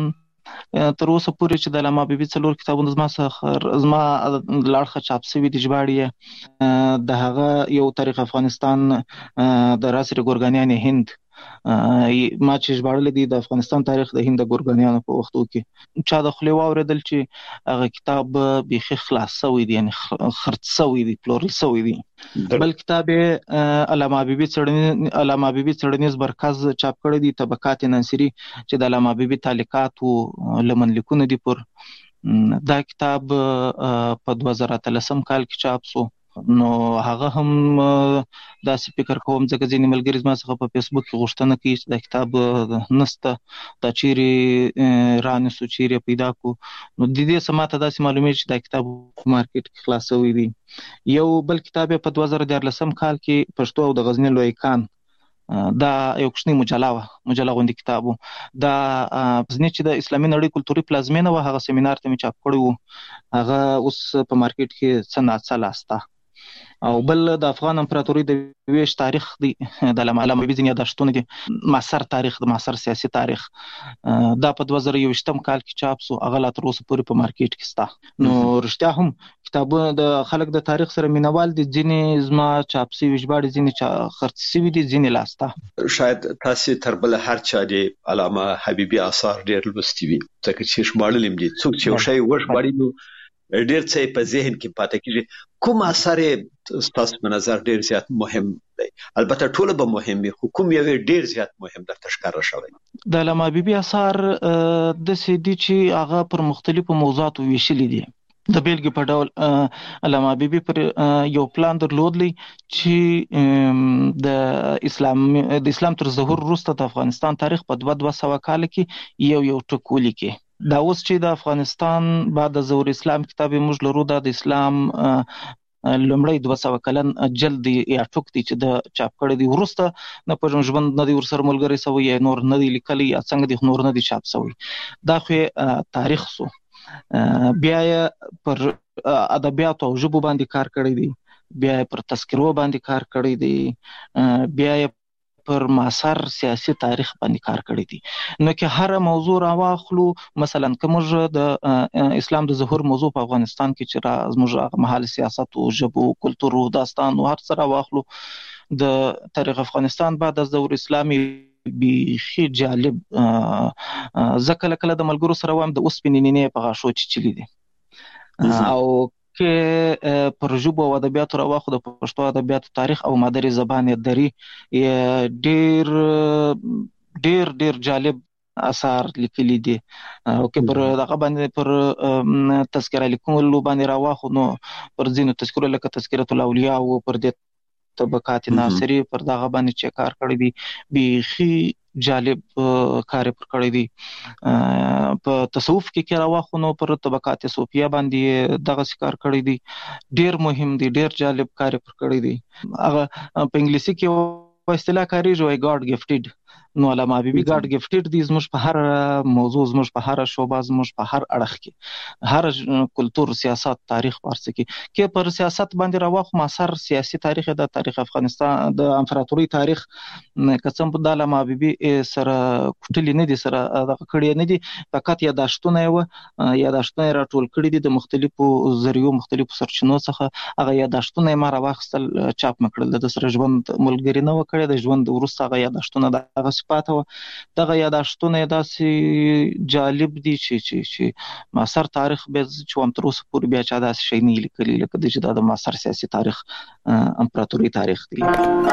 تر اوسه پورې چې د علامه حبیبي څلور کتابونه زما څخه زما لاړخه چاپ شوي دي ژباړي د هغه یو تاریخ افغانستان د راسر ګورګانیان هند ما چې ژباړلې دي د افغانستان تاریخ د هند ګورګانیانو په وختو کې چا د خولې واورېدل چې هغه کتاب بيخي خلاص شوی دی، یعنی خرڅ شوی دی، پلورل شوی دی. بل کتاب علامه حبیبي څېړنیز علامه حبیبي څېړنیز مرکز چاپ کړی دی، طبقات ناصری چې د علامه حبیبي تعلیقات او لمنلیکونه دي پر دا کتاب په دوه زره اتلسم کال کې چاپ شو. نو هغه هم داسې فکر کوم ځکه ځینې ملګري زما څخه په فیسبوک کې غوښتنه کوي چې دا کتاب نسته، دا چیرې رانیسو، چیرې پیدا کو. نو د دې څه ماته داسې معلومېږي چې دا کتاب مارکیټ کې خلاص شوی دی. یو بل کتاب په دوه زره دیارلسم کال کې پښتو او د غزنی لویکان، دا یو کوچنی مجله وه، مجله غوندې کتاب و. دا غزنی چې د اسلامي نړۍ کلتوري پلازمینه وه، هغه سیمینار ته مې چاپ کړی و، هغه اوس په مارکیټ کې څه ناڅه لاسته. او بل د افغان امپراتوري د ویش تاریخ دی، د علامه حبیبي ځینې یادښتونه دي، معاصر تاریخ، د معاصر سیاسي تاریخ، دا په دوه زره یوویشتم کال کې چاپ شو، هغه لا تر اوسه پورې په مارکیټ کې شته. نو رښتیا هم کتابونه د خلک د تاریخ سره مینوال دي، ځینې زما چاپ شوي ژباړې، ځینې خرڅ شوي دي، ځینې لاسته. شاید تاسو تر بل هر چا د علامه حبیبي آثار ډېر لوستي وي ځکه چې ژباړل دي. څوک چې یو شی وژباړي نو ډېر څه په ذهن کې پاتې کیږي. کوم اثر تاسو په نظر ډېر زیات مهم دی؟ البته ټول به مهم وي، خو کوم یو ډېر زیات مهم درته ښکاره شوی؟ د علامه حبیبي آثار د سیدی چې هغه پر مختلفو موضوعاتو ویشلي دي. د بیلګې په ډول علامه حبیبي پر یو پلان درلودلی چې د اسلام د اسلام تر ظهور وروسته د افغانستان تاریخ په دوه دوه سوه کال کې یو یو ټک ولیکي. دا اوس چې د افغانستان بعد د ظهور اسلام کتاب موږ لرو، دا د اسلام لومړی دوه سوه کلن جلد یا ټوک دی چې د چاپ کړی دی، وروسته نه پوهېږم ژوند نه دی ورسره ملګری شوی یا نور نه دی لیکلی یا څنګه دی نور نه دی چاپ شوی. دا خو تاریخ سو. بیا یې پر ادبیاتو او ژبو باندې کار کړی دی، بیا یې پر تذکرو باندې کار کړی دی، بیا یې پر معاصر سیاسي تاریخ باندې کار کړی دی. نو که هر موضوع راواخلو، مثلا که موږ د اسلام د ظهور موضوع په افغانستان کې چې را زموږ مهال سیاست او ژبو کلتور او داستان او هر څه راواخلو، د تاریخ افغانستان بعد از ظهور اسلامي بیخي جالب ځکه کله د ملګرو سره وایم د اوسپنې نینې په غاښو چیچلي دي او که پر ژبو او ادبیاتو راواخو د پښتو ادبیاتو تاریخ او مادري زبان دري ډیر ډیر ډیر جالب اثار لیکلي دي او که پر دغه باندې پر تذکره لیکلو باندې راواخو نو پر ځینو تذکره لکه تذکره الاولیاء او پر دې طبقات ناصری پر دغه باندې چې کار کړی دی بیخي جالب کار پر کړی دی. په تصوف کې کې راواخو نو پر طبقات صوفیه باندې دغه کار کړی دی ډیر مهم دی ډیر جالب کار پر کړی دی. هغه په انګلیسي کې په اصطلاح کاریږي وای ګاډ گفټډ نو علامه حبیبي ګاډ گفټډ دي زموږ په هر موضوع زموږ په هر شوبه زموږ په هر اړخ کې هر کلتور سیاست تاریخ ورڅ کې کې پر سیاست باندې راواخو مسار سیاسي تاریخ د تاریخ افغانستان د امپراتوري تاریخ قسم په علامه حبیبي سره کوټلی نه دي سره د کړي نه دي فقط یاداشتونه و یاداشتونه راټول کړي دي د مختلفو ذریعو مختلفو سرچینو څخه هغه یاداشتونه ما راوخستل چاپ مکړل د سره ژوند ملګری نه وکړي د ژوند ورسته هغه یاداشتونه د پاتو دغه یاداشتونه داسې جالب دي چې چې چې معاصر تاریخ به چې هم تر اوسه پورې بیا چا داسې شی نه لیکلي لکه د چې د معاصر سیاسي تاریخ امپراتوري تاریخ دی.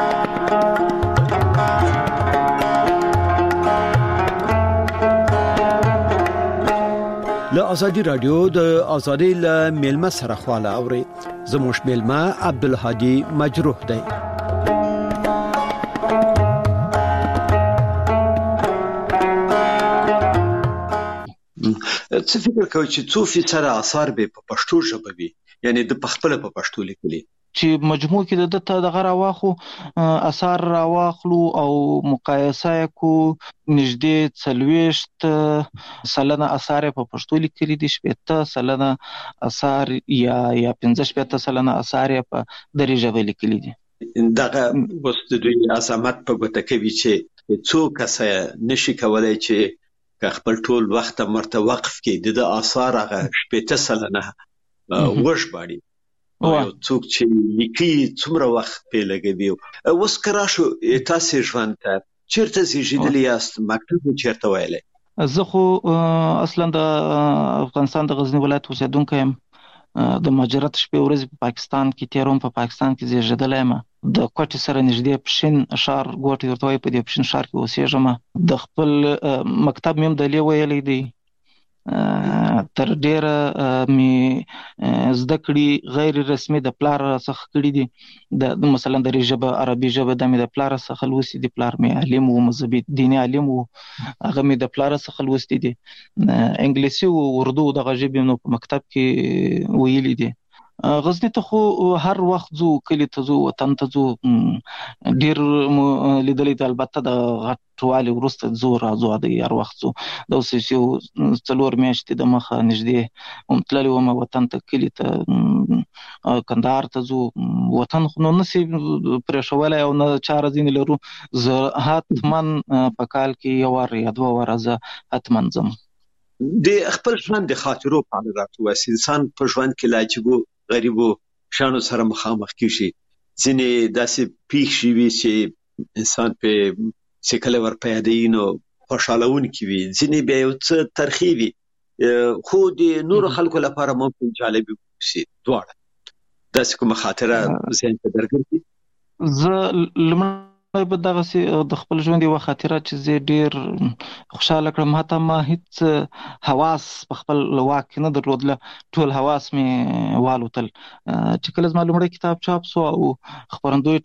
له ازادي رادیو د ازادي له میلمه سره خواله اوري زموږ میلمه عبدالهادي مجروح دی. څه فکر کوي چې څو فیصد آثار به په پښتو ژبه وي یعنی د پخپل په پښتو لیکلي چې مجموع کې د ته د غراواخو آثار راواخلو او مقایسه کو نږدې څلويشت سلنه آثار په پښتو لیکلي دي شپږ سلنه آثار یا یا پنځه شپږ سلنه آثار په دري ژبه لیکلي دي. دغه وست دوی عظمت په ګوته کوي چې څوک څه نشي کولای چې که خپل ټول وخت مرته وقف کې د آثار هغه شپږ سلنه وژباړي او څوک چې لیکي څومره وخت په لګوي. اوس کراشو تاسو ژوند ته چیرته زیږیدلی یاست مکتب چیرته ویلې؟ زه خو اصلا د افغانستان د غزنی ولایت اوسیدونکی یم د مهاجرت شپې ورځې په پاکستان کې تیروم په پاکستان کې زیږیدلی یم د کوټې سره نږدې پښین ښار ګوټ ورته وایي په دې پښین ښار کې اوسېږم د خپل مکتب مې هم دلې ویلی دی تر ډیره می زده کړې غیر رسمي د پلار څخه کړې دي د مثلا د ژبه عربي ژبه د مې د پلار څخه لوستي دي پلار مې عالم او مذهبي دیني عالم او هغه مې د پلار څخه لوستي دي انګلیسي او اردو د ژبې نو په مکتب کې ویلي دي. غزنی ته خو هر وخت زو کلی ته زو وطن ته زو ډیر لیدلې د البته د غټوالي ورسته زو راځو د هر وخت زو د اوسېسو څلور میاشتې د مخه نږدې هم تللی وم وطن ته کلی ته کندهار ته زو وطن خو نو نسی پرې شولی او نه چاره ځینې لرو زه حتمن په کال کې یو وار یا دوه واره زه حتمن ځم. د خپل ژوند د خاطرو په اړه راته انسان په ژوند کې لاجبو غریبو شانو سره مخامخ کیږي ځینې داسې پیښ شي چې انسان په سکله ور پیادې نو خوشالهونکي وي ځینې بیا یو څه ترخی وي خو د نور خلکو لپاره ممکن جالب وي دواړه داسې کومه خاطره ذهن ته درګرځي. زه لمړی به دغه د خپل ژوند یو خاطره چې زه ډیر خوشاله کړم هته ما هیڅ حواس په خپل واک نه درلودل ټول حواس مې والوتل چې کله زما لومړی کتاب چاپ سو او خبرندوی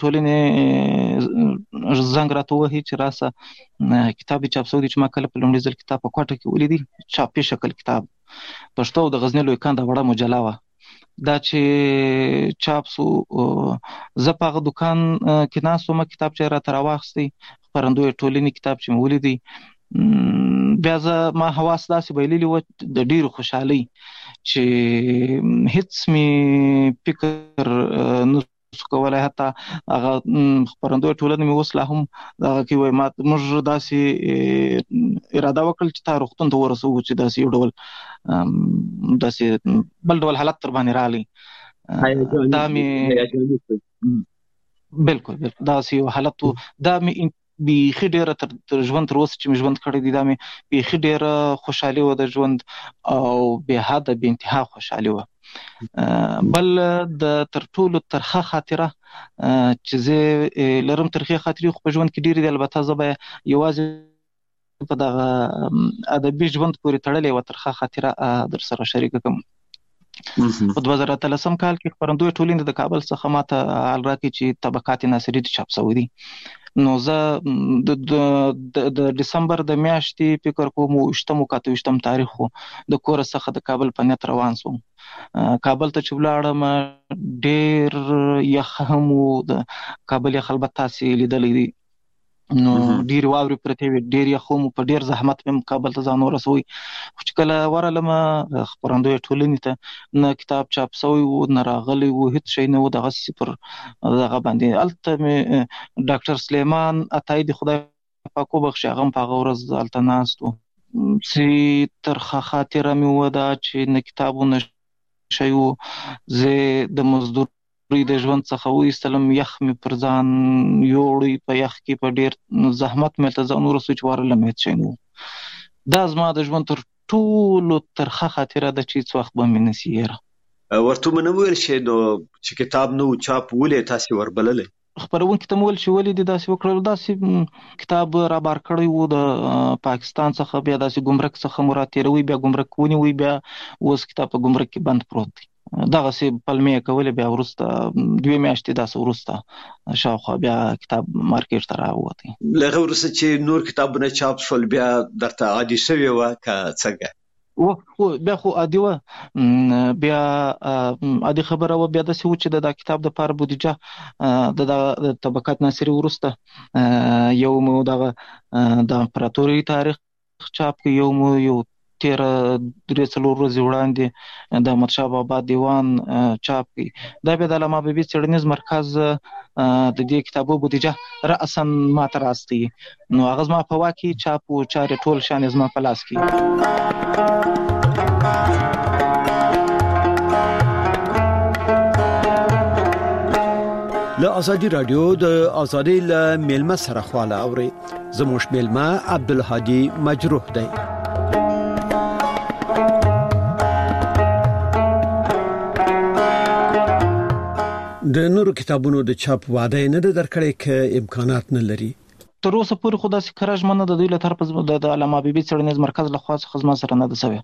ټولنې زنګ راته وهي چې راسه کتاب چاپ سو چې ما کله په لومړي ځل کتاب په کوټه کې ولیدي چاپي شکل کتاب پښتو د غزنی لوی کاند وړه مجله وه دا چې چاپ سو زه په هغه دکان کې ناستم کتاب چې راته راواخیستی خپرندوی ټولنې کتاب چې مې ولیدی بیا زه ما حواس داسې بایللي وه د ډېرو خوشحالۍ چې هیڅ مې فکر نه سو کولی حتی هغه خپرندوی ټولنه مې اوس لا هم دغه کې وایي ما موږ داسې اراده وکړل چې تا روغتون ته ورسوو چې داسې یو ډول داسې بل ډول حالت تر باندې راغلی دا مې بالکل بالکل داسې یو حالت دا مې بیخي ډېره تر ژوند تر اوسه چې مې ژوند کړی دی دا مې بیخي ډېره خوشحالي وه د ژوند او بې حده بې انتها خوشحالي وه. بل د تر ټولو ترخه خاطره چې زه لرم ترخې خاطرې خو په ژوند کې ډېرې دي، البته زه به یوازې په دغه ادبي ژوند پورې تړلې یوه ترخه خاطره در سره شریکه کړم. په دوه زره اتلسم کال کې خپرندوی ټولنې د کابل څخه ماته حال راکړي چې طبقات ناصري چاپ شوی دي. نو زه د ډسمبر د میاشتې فکر کوم اوویشتم او اته ویشتم تاریخ د کور څخه د کابل په نیت روان شوم. کابل ته چې ولاړم ډېر یخ هم و، د کابل یخ البته تاسې لیدلی دی، نو ډېرې واورې پرتې وې، ډېر یخ هم په ډېر زحمت مې کابل ته ځان ورسوی. خو چې کله ورغلم خپرندوی ټولنې ته نه کتاب چاپ شوی و نه راغلی و، هېڅ شی نه و، دغسې پر دغه باندې. هلته مې ډاکټر سلیمان عطایي د خدای پاک وبخښي، هغه هم په هغه ورځ هلته ناست و. چې ترخه خاطره مې وه دا چې نه کتاب و نه شی و. زه د مزدور د ژوند څخه وایستلم، یخ مې پر ځان یوړی، په یخ کې په ډېر زحمت مې ته ځان ورسوی چې ورغلم هېڅ شی نه و. دا زما د ژوند تر ټولو ترخه خاطره ده چې هېڅ وخت به مې نسي هېره. ورته مو نه ویل شي نو چې کتاب نه و چاپ ولې تاسې وربللی؟ خپرونکي ته مو ویل چې ولې دې داسې وکړل، داسې کتاب رابار کړی و د پاکستان څخه، بیا داسې ګمرک څخه مو راتېروي، بیا ګمرک ونیوي، بیا اوس کتاب په ګمرک کې بند پروت دی. دغسې پلمې یې کولې، بیا وروسته دوې میاشتې داسې وروسته شاوخوا بیا کتاب مارکېټ ته راووتی. له هغه وروسته چې نور کتابونه چاپ شول بیا درته عادي شوې وه که څنګه؟ و بیا خو عادي وه، بیا عادي خبره وه. بیا داسې و چې د دا کتاب دپاره بودیجه د دغه طبقات ناصري وروسته یو مو دغه د امپراتورۍ تاریخ چاپ کړي، یو مو یو تیره درې څلور ورځې وړاندې د احمدشاه بابا دیوان چاپ کړي. دا بیا د علامه حبیبي څېړنیز مرکز د دې کتابو بودیجه رأساً ما ته راستي، نو هغه زما په واک کې چاپ و چارې ټول شان زما په لاس کې. له ازادي رادیو د ازادي له میلمه سره خواله اوري. زموږ میلمه عبدالهادي مجروح دی. د نورو کتابونو د چاپ وعده نه ده درکړې ک امکانات نه لري. تر اوسه پورې خو داسې کره ژمنه د دوی له طرفه د علامه حبیبي څېړنیز مرکز لخوا څخه زما سره نه ده سوې.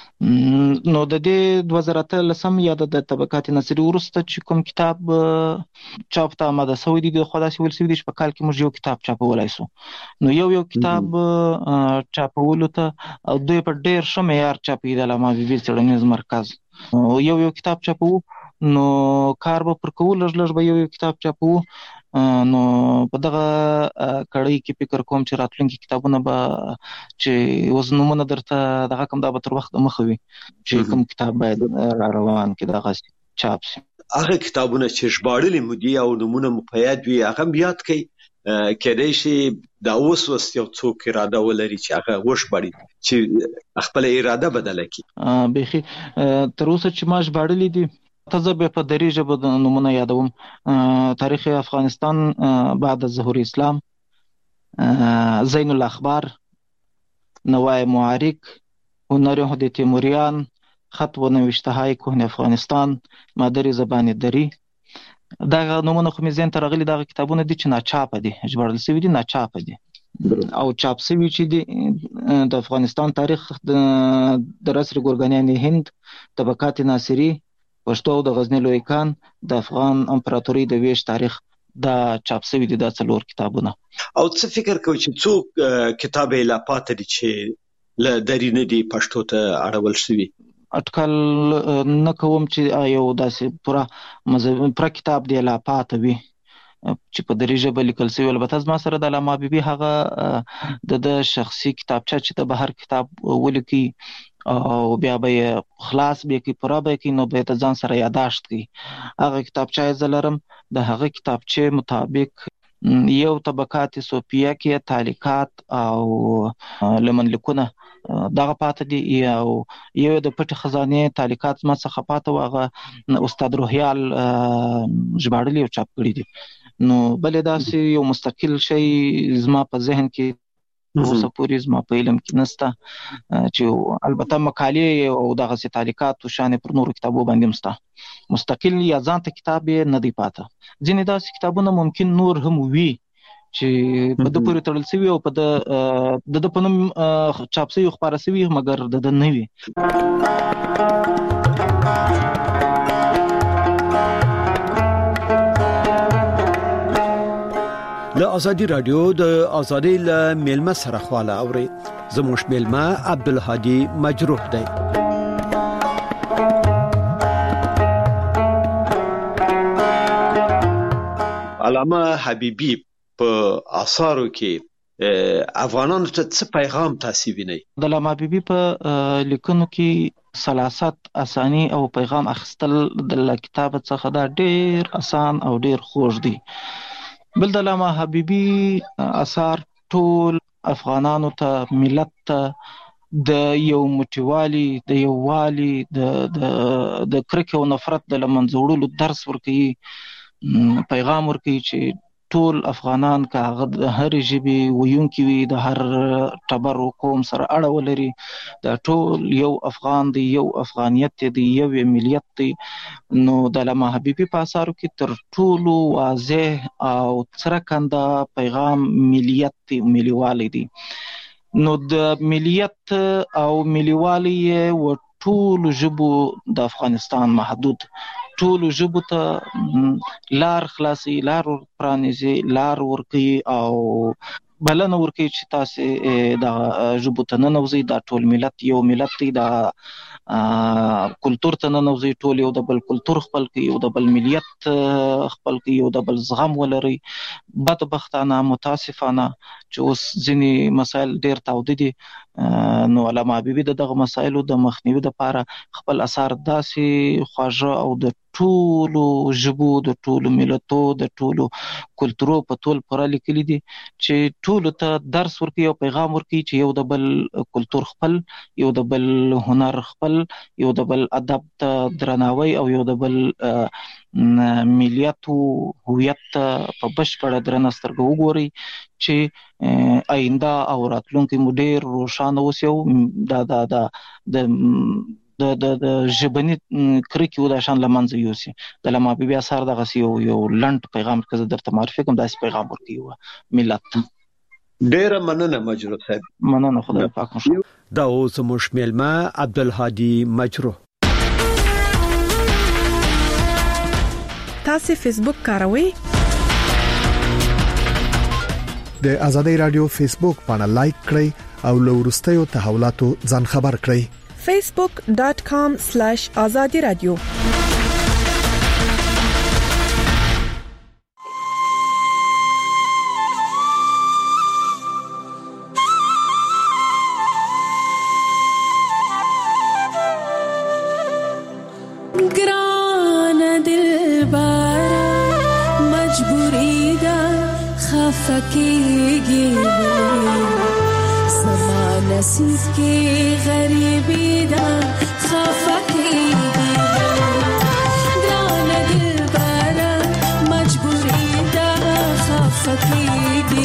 نو د دې دوه زره اتلسم یا د طبقات ناصري وروسته چې کوم کتاب چاپ ته آماده شوی دی، خو داسې ویل شوي دي چې په کال کې موږ یو کتاب چاپولی سو. نو یو یو کتاب چاپولو ته دوی په ډېر ښه معیار چاپوي د علامه حبیبي څېړنیز مرکز. یو یو کتاب چاپو، نو کار به پر کوو، لږ لږ به یو یو کتاب چاپو. نو په دغه کړۍ کې فکر کوم چې راتلونکي کتابونه به چې اوس نومونه درته دغه کوم دا به تر وخت مخه وي چې کوم کتاب باید را روان کې دغه چاپ شي. هغه کتابونه چې ژباړلي مو دي او نومونه مو په یاد وي هغه هم یاد کړئ، کېدای شي دا اوس اوس یو څوک اراده ولري چې هغه وژباړي، چې خپله اراده بدله کړي. بیخي تر اوسه چې ما ژباړلي دي ته زه بیا په دري ژبه د نومونه یادوم: تاریخ افغانستان بعد از ظهور اسلام، زین الاخبار، نوای معارک، هنر یهود تیموریان، خط و نوشته های کهن افغانستان، مادری زبان دری. دغه نومونه خو مې ذهن ته راغلي، دغه کتابونه دي چې ناچاپه دي، ژباړل شوي دي ناچاپه دي، او چاپ شوي چې دي د افغانستان تاریخ در عصر ګورګانیان هند، طبقات ناصري، پښتو او د غزنی لوی کان، د افغان امپراتورۍ د ویش تاریخ، دا چاپ شوي دي دا څلور کتابونه. او څه فکر کوئ چې څوک کتاب یې لا پاتې دي چې له دري نه دي پښتو ته اړول شوي؟ اټکل نه کوم چې یو داسې پوره مذهبي پوره کتاب دی لا پاتې وي چې په دري ژبه لیکل شوی. البته زما سره د علامه حبیبي هغه د د شخصي کتابچه چې د بهر کتاب ولیکي او بیا به یې خلاص بیا کې پوره به کې، نو به یې د ځان سره یاداشت کوي. هغه کتابچه یې زه لرم، د هغه کتابچې مطابق یو طبقات صوفیه کې تعلیقات او لمنلیکونه دغه پاتې دي، او یو د پټې خزانې تعلیقات زما څخه پاتې و، هغه استاد روهیال ژباړلي او چاپ کړي دي. نو بلې داسې یو مستقل شی زما په ذهن کې اوسه پورې زما په علم کې نسته چې البته مقالې او دغه سي تعلیقات او شان پر نورو کتابو باندې مسته مستقل یا ځانته کتاب نه دی پاته. ځینې داسې کتابونه ممکن نور هم وي چې په د پورې تړل شوی او په د د په نوم چاپ شوی خبره شوی مګر د د نه وي. له ازادي رادیو د ازادي له میلمه سره خواله اوري زموږ میلمه عبدالهادي مجروح دی. علامه حبیبی په آثارو کې افغانانو ته څه پیغام تاسو وینئ؟ د علامه حبیبی په لیکنو کې سلاست اسانی او پیغام اخستل د کتاب څخه دا ډیر آسان او ډیر خوږ دی. بل د علامه حبیبی اثار ټول افغانانو ته ملت ته د یو موټیوالي د یو والی د د د کرکه او نفرت د لمنځوړلو درس ورکوي پیغام ورکوي چې ټول افغانان که هغه د هر ژبې ویونکي وي د هر ټبر او قوم سره اړه ولري دا ټول یو افغان دی یو افغانیت دی یو ملیت دی. نو د علامه حبیبی په اثارو کې تر ټولو واضح او څرګند پیغام ملیت دی ملیوالی دی. نو د ملیت او ملیوالی و ټول ژبو د افغانستان محدود ټول ژبو ته لار خلاصي لار پرانیزي لار ورکي او بلنه ورکي چې تاسو د ژبو ته ننوځي دا ټول ملت یو ملت دی دا کلتور ته ننوځي ټول یو د بل کلتور خپل کوي یو د بل ملیت خپل کوي یو د بل زغم ولري. بدبختانه متاسفانه چې اوس ځینې مسایل ډیر تاوده دي نو علامه حبیبی دغه مسایلو د مخنیوي لپاره خپل اثار داسې خواږه او د ټولو ژبو د ټولو ملتو د ټولو کلتورو په ټول پوره لیکلي دي چې ټولو ته درس ورکوي او پیغام ورکوي چې یو د بل کلتور خپل یو د بل هنر خپل یو د بل ادب ته درناوی او یو د بل ملیت او هویت په بشپړه درنه سترګه وګوري چې آینده او راتلونکي مو ډیر روښانه اوسي دا دا دا د د د د ژبني کرکې و د شان لمنځه یوسي. د علامه حبیبي اثار دغه یو یو لنډ پیغام که زه درته معرفي کوم داسې پیغام ورکوي ملت ته. ډیره مننه مجروح صاحب. مننه خدای پاک مو شه. دا اوس زموږ میلمه عبدالهادي مجروح. تاسو فیسبوک کاروئ؟ د ازادي رادیو فیسبوک باندې لایک کړئ او له وروستیو تحولاتو ځان خبر کړئ. facebook dot com slash azadi radio. Grana dilbara majburi da khafakegi نصیب کی غریبی دا خفقی دران دل بارا مجبوری دا خفقی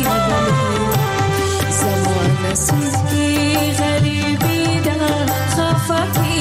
زمان نصیب کی غریبی دا خفقی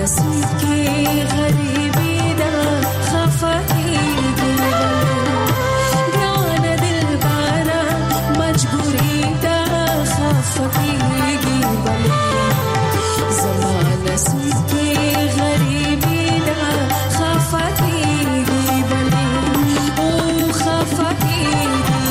نصیب کې غریبی دا خفقېږي ګرانه دلبره مجبوري دا خفقېږي زما نصیب کې غریبی دا خفقېږي او خفقېږي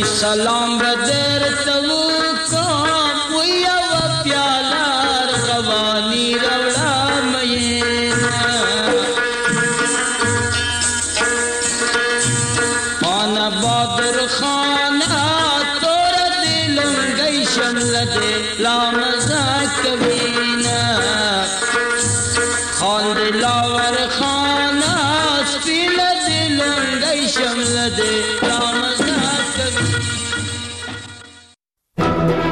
سلام بدر تو کوم ویا و پیالار غوانی رولا مینا انا بادر خان تور دلنګي شمل دې لا مزه کوي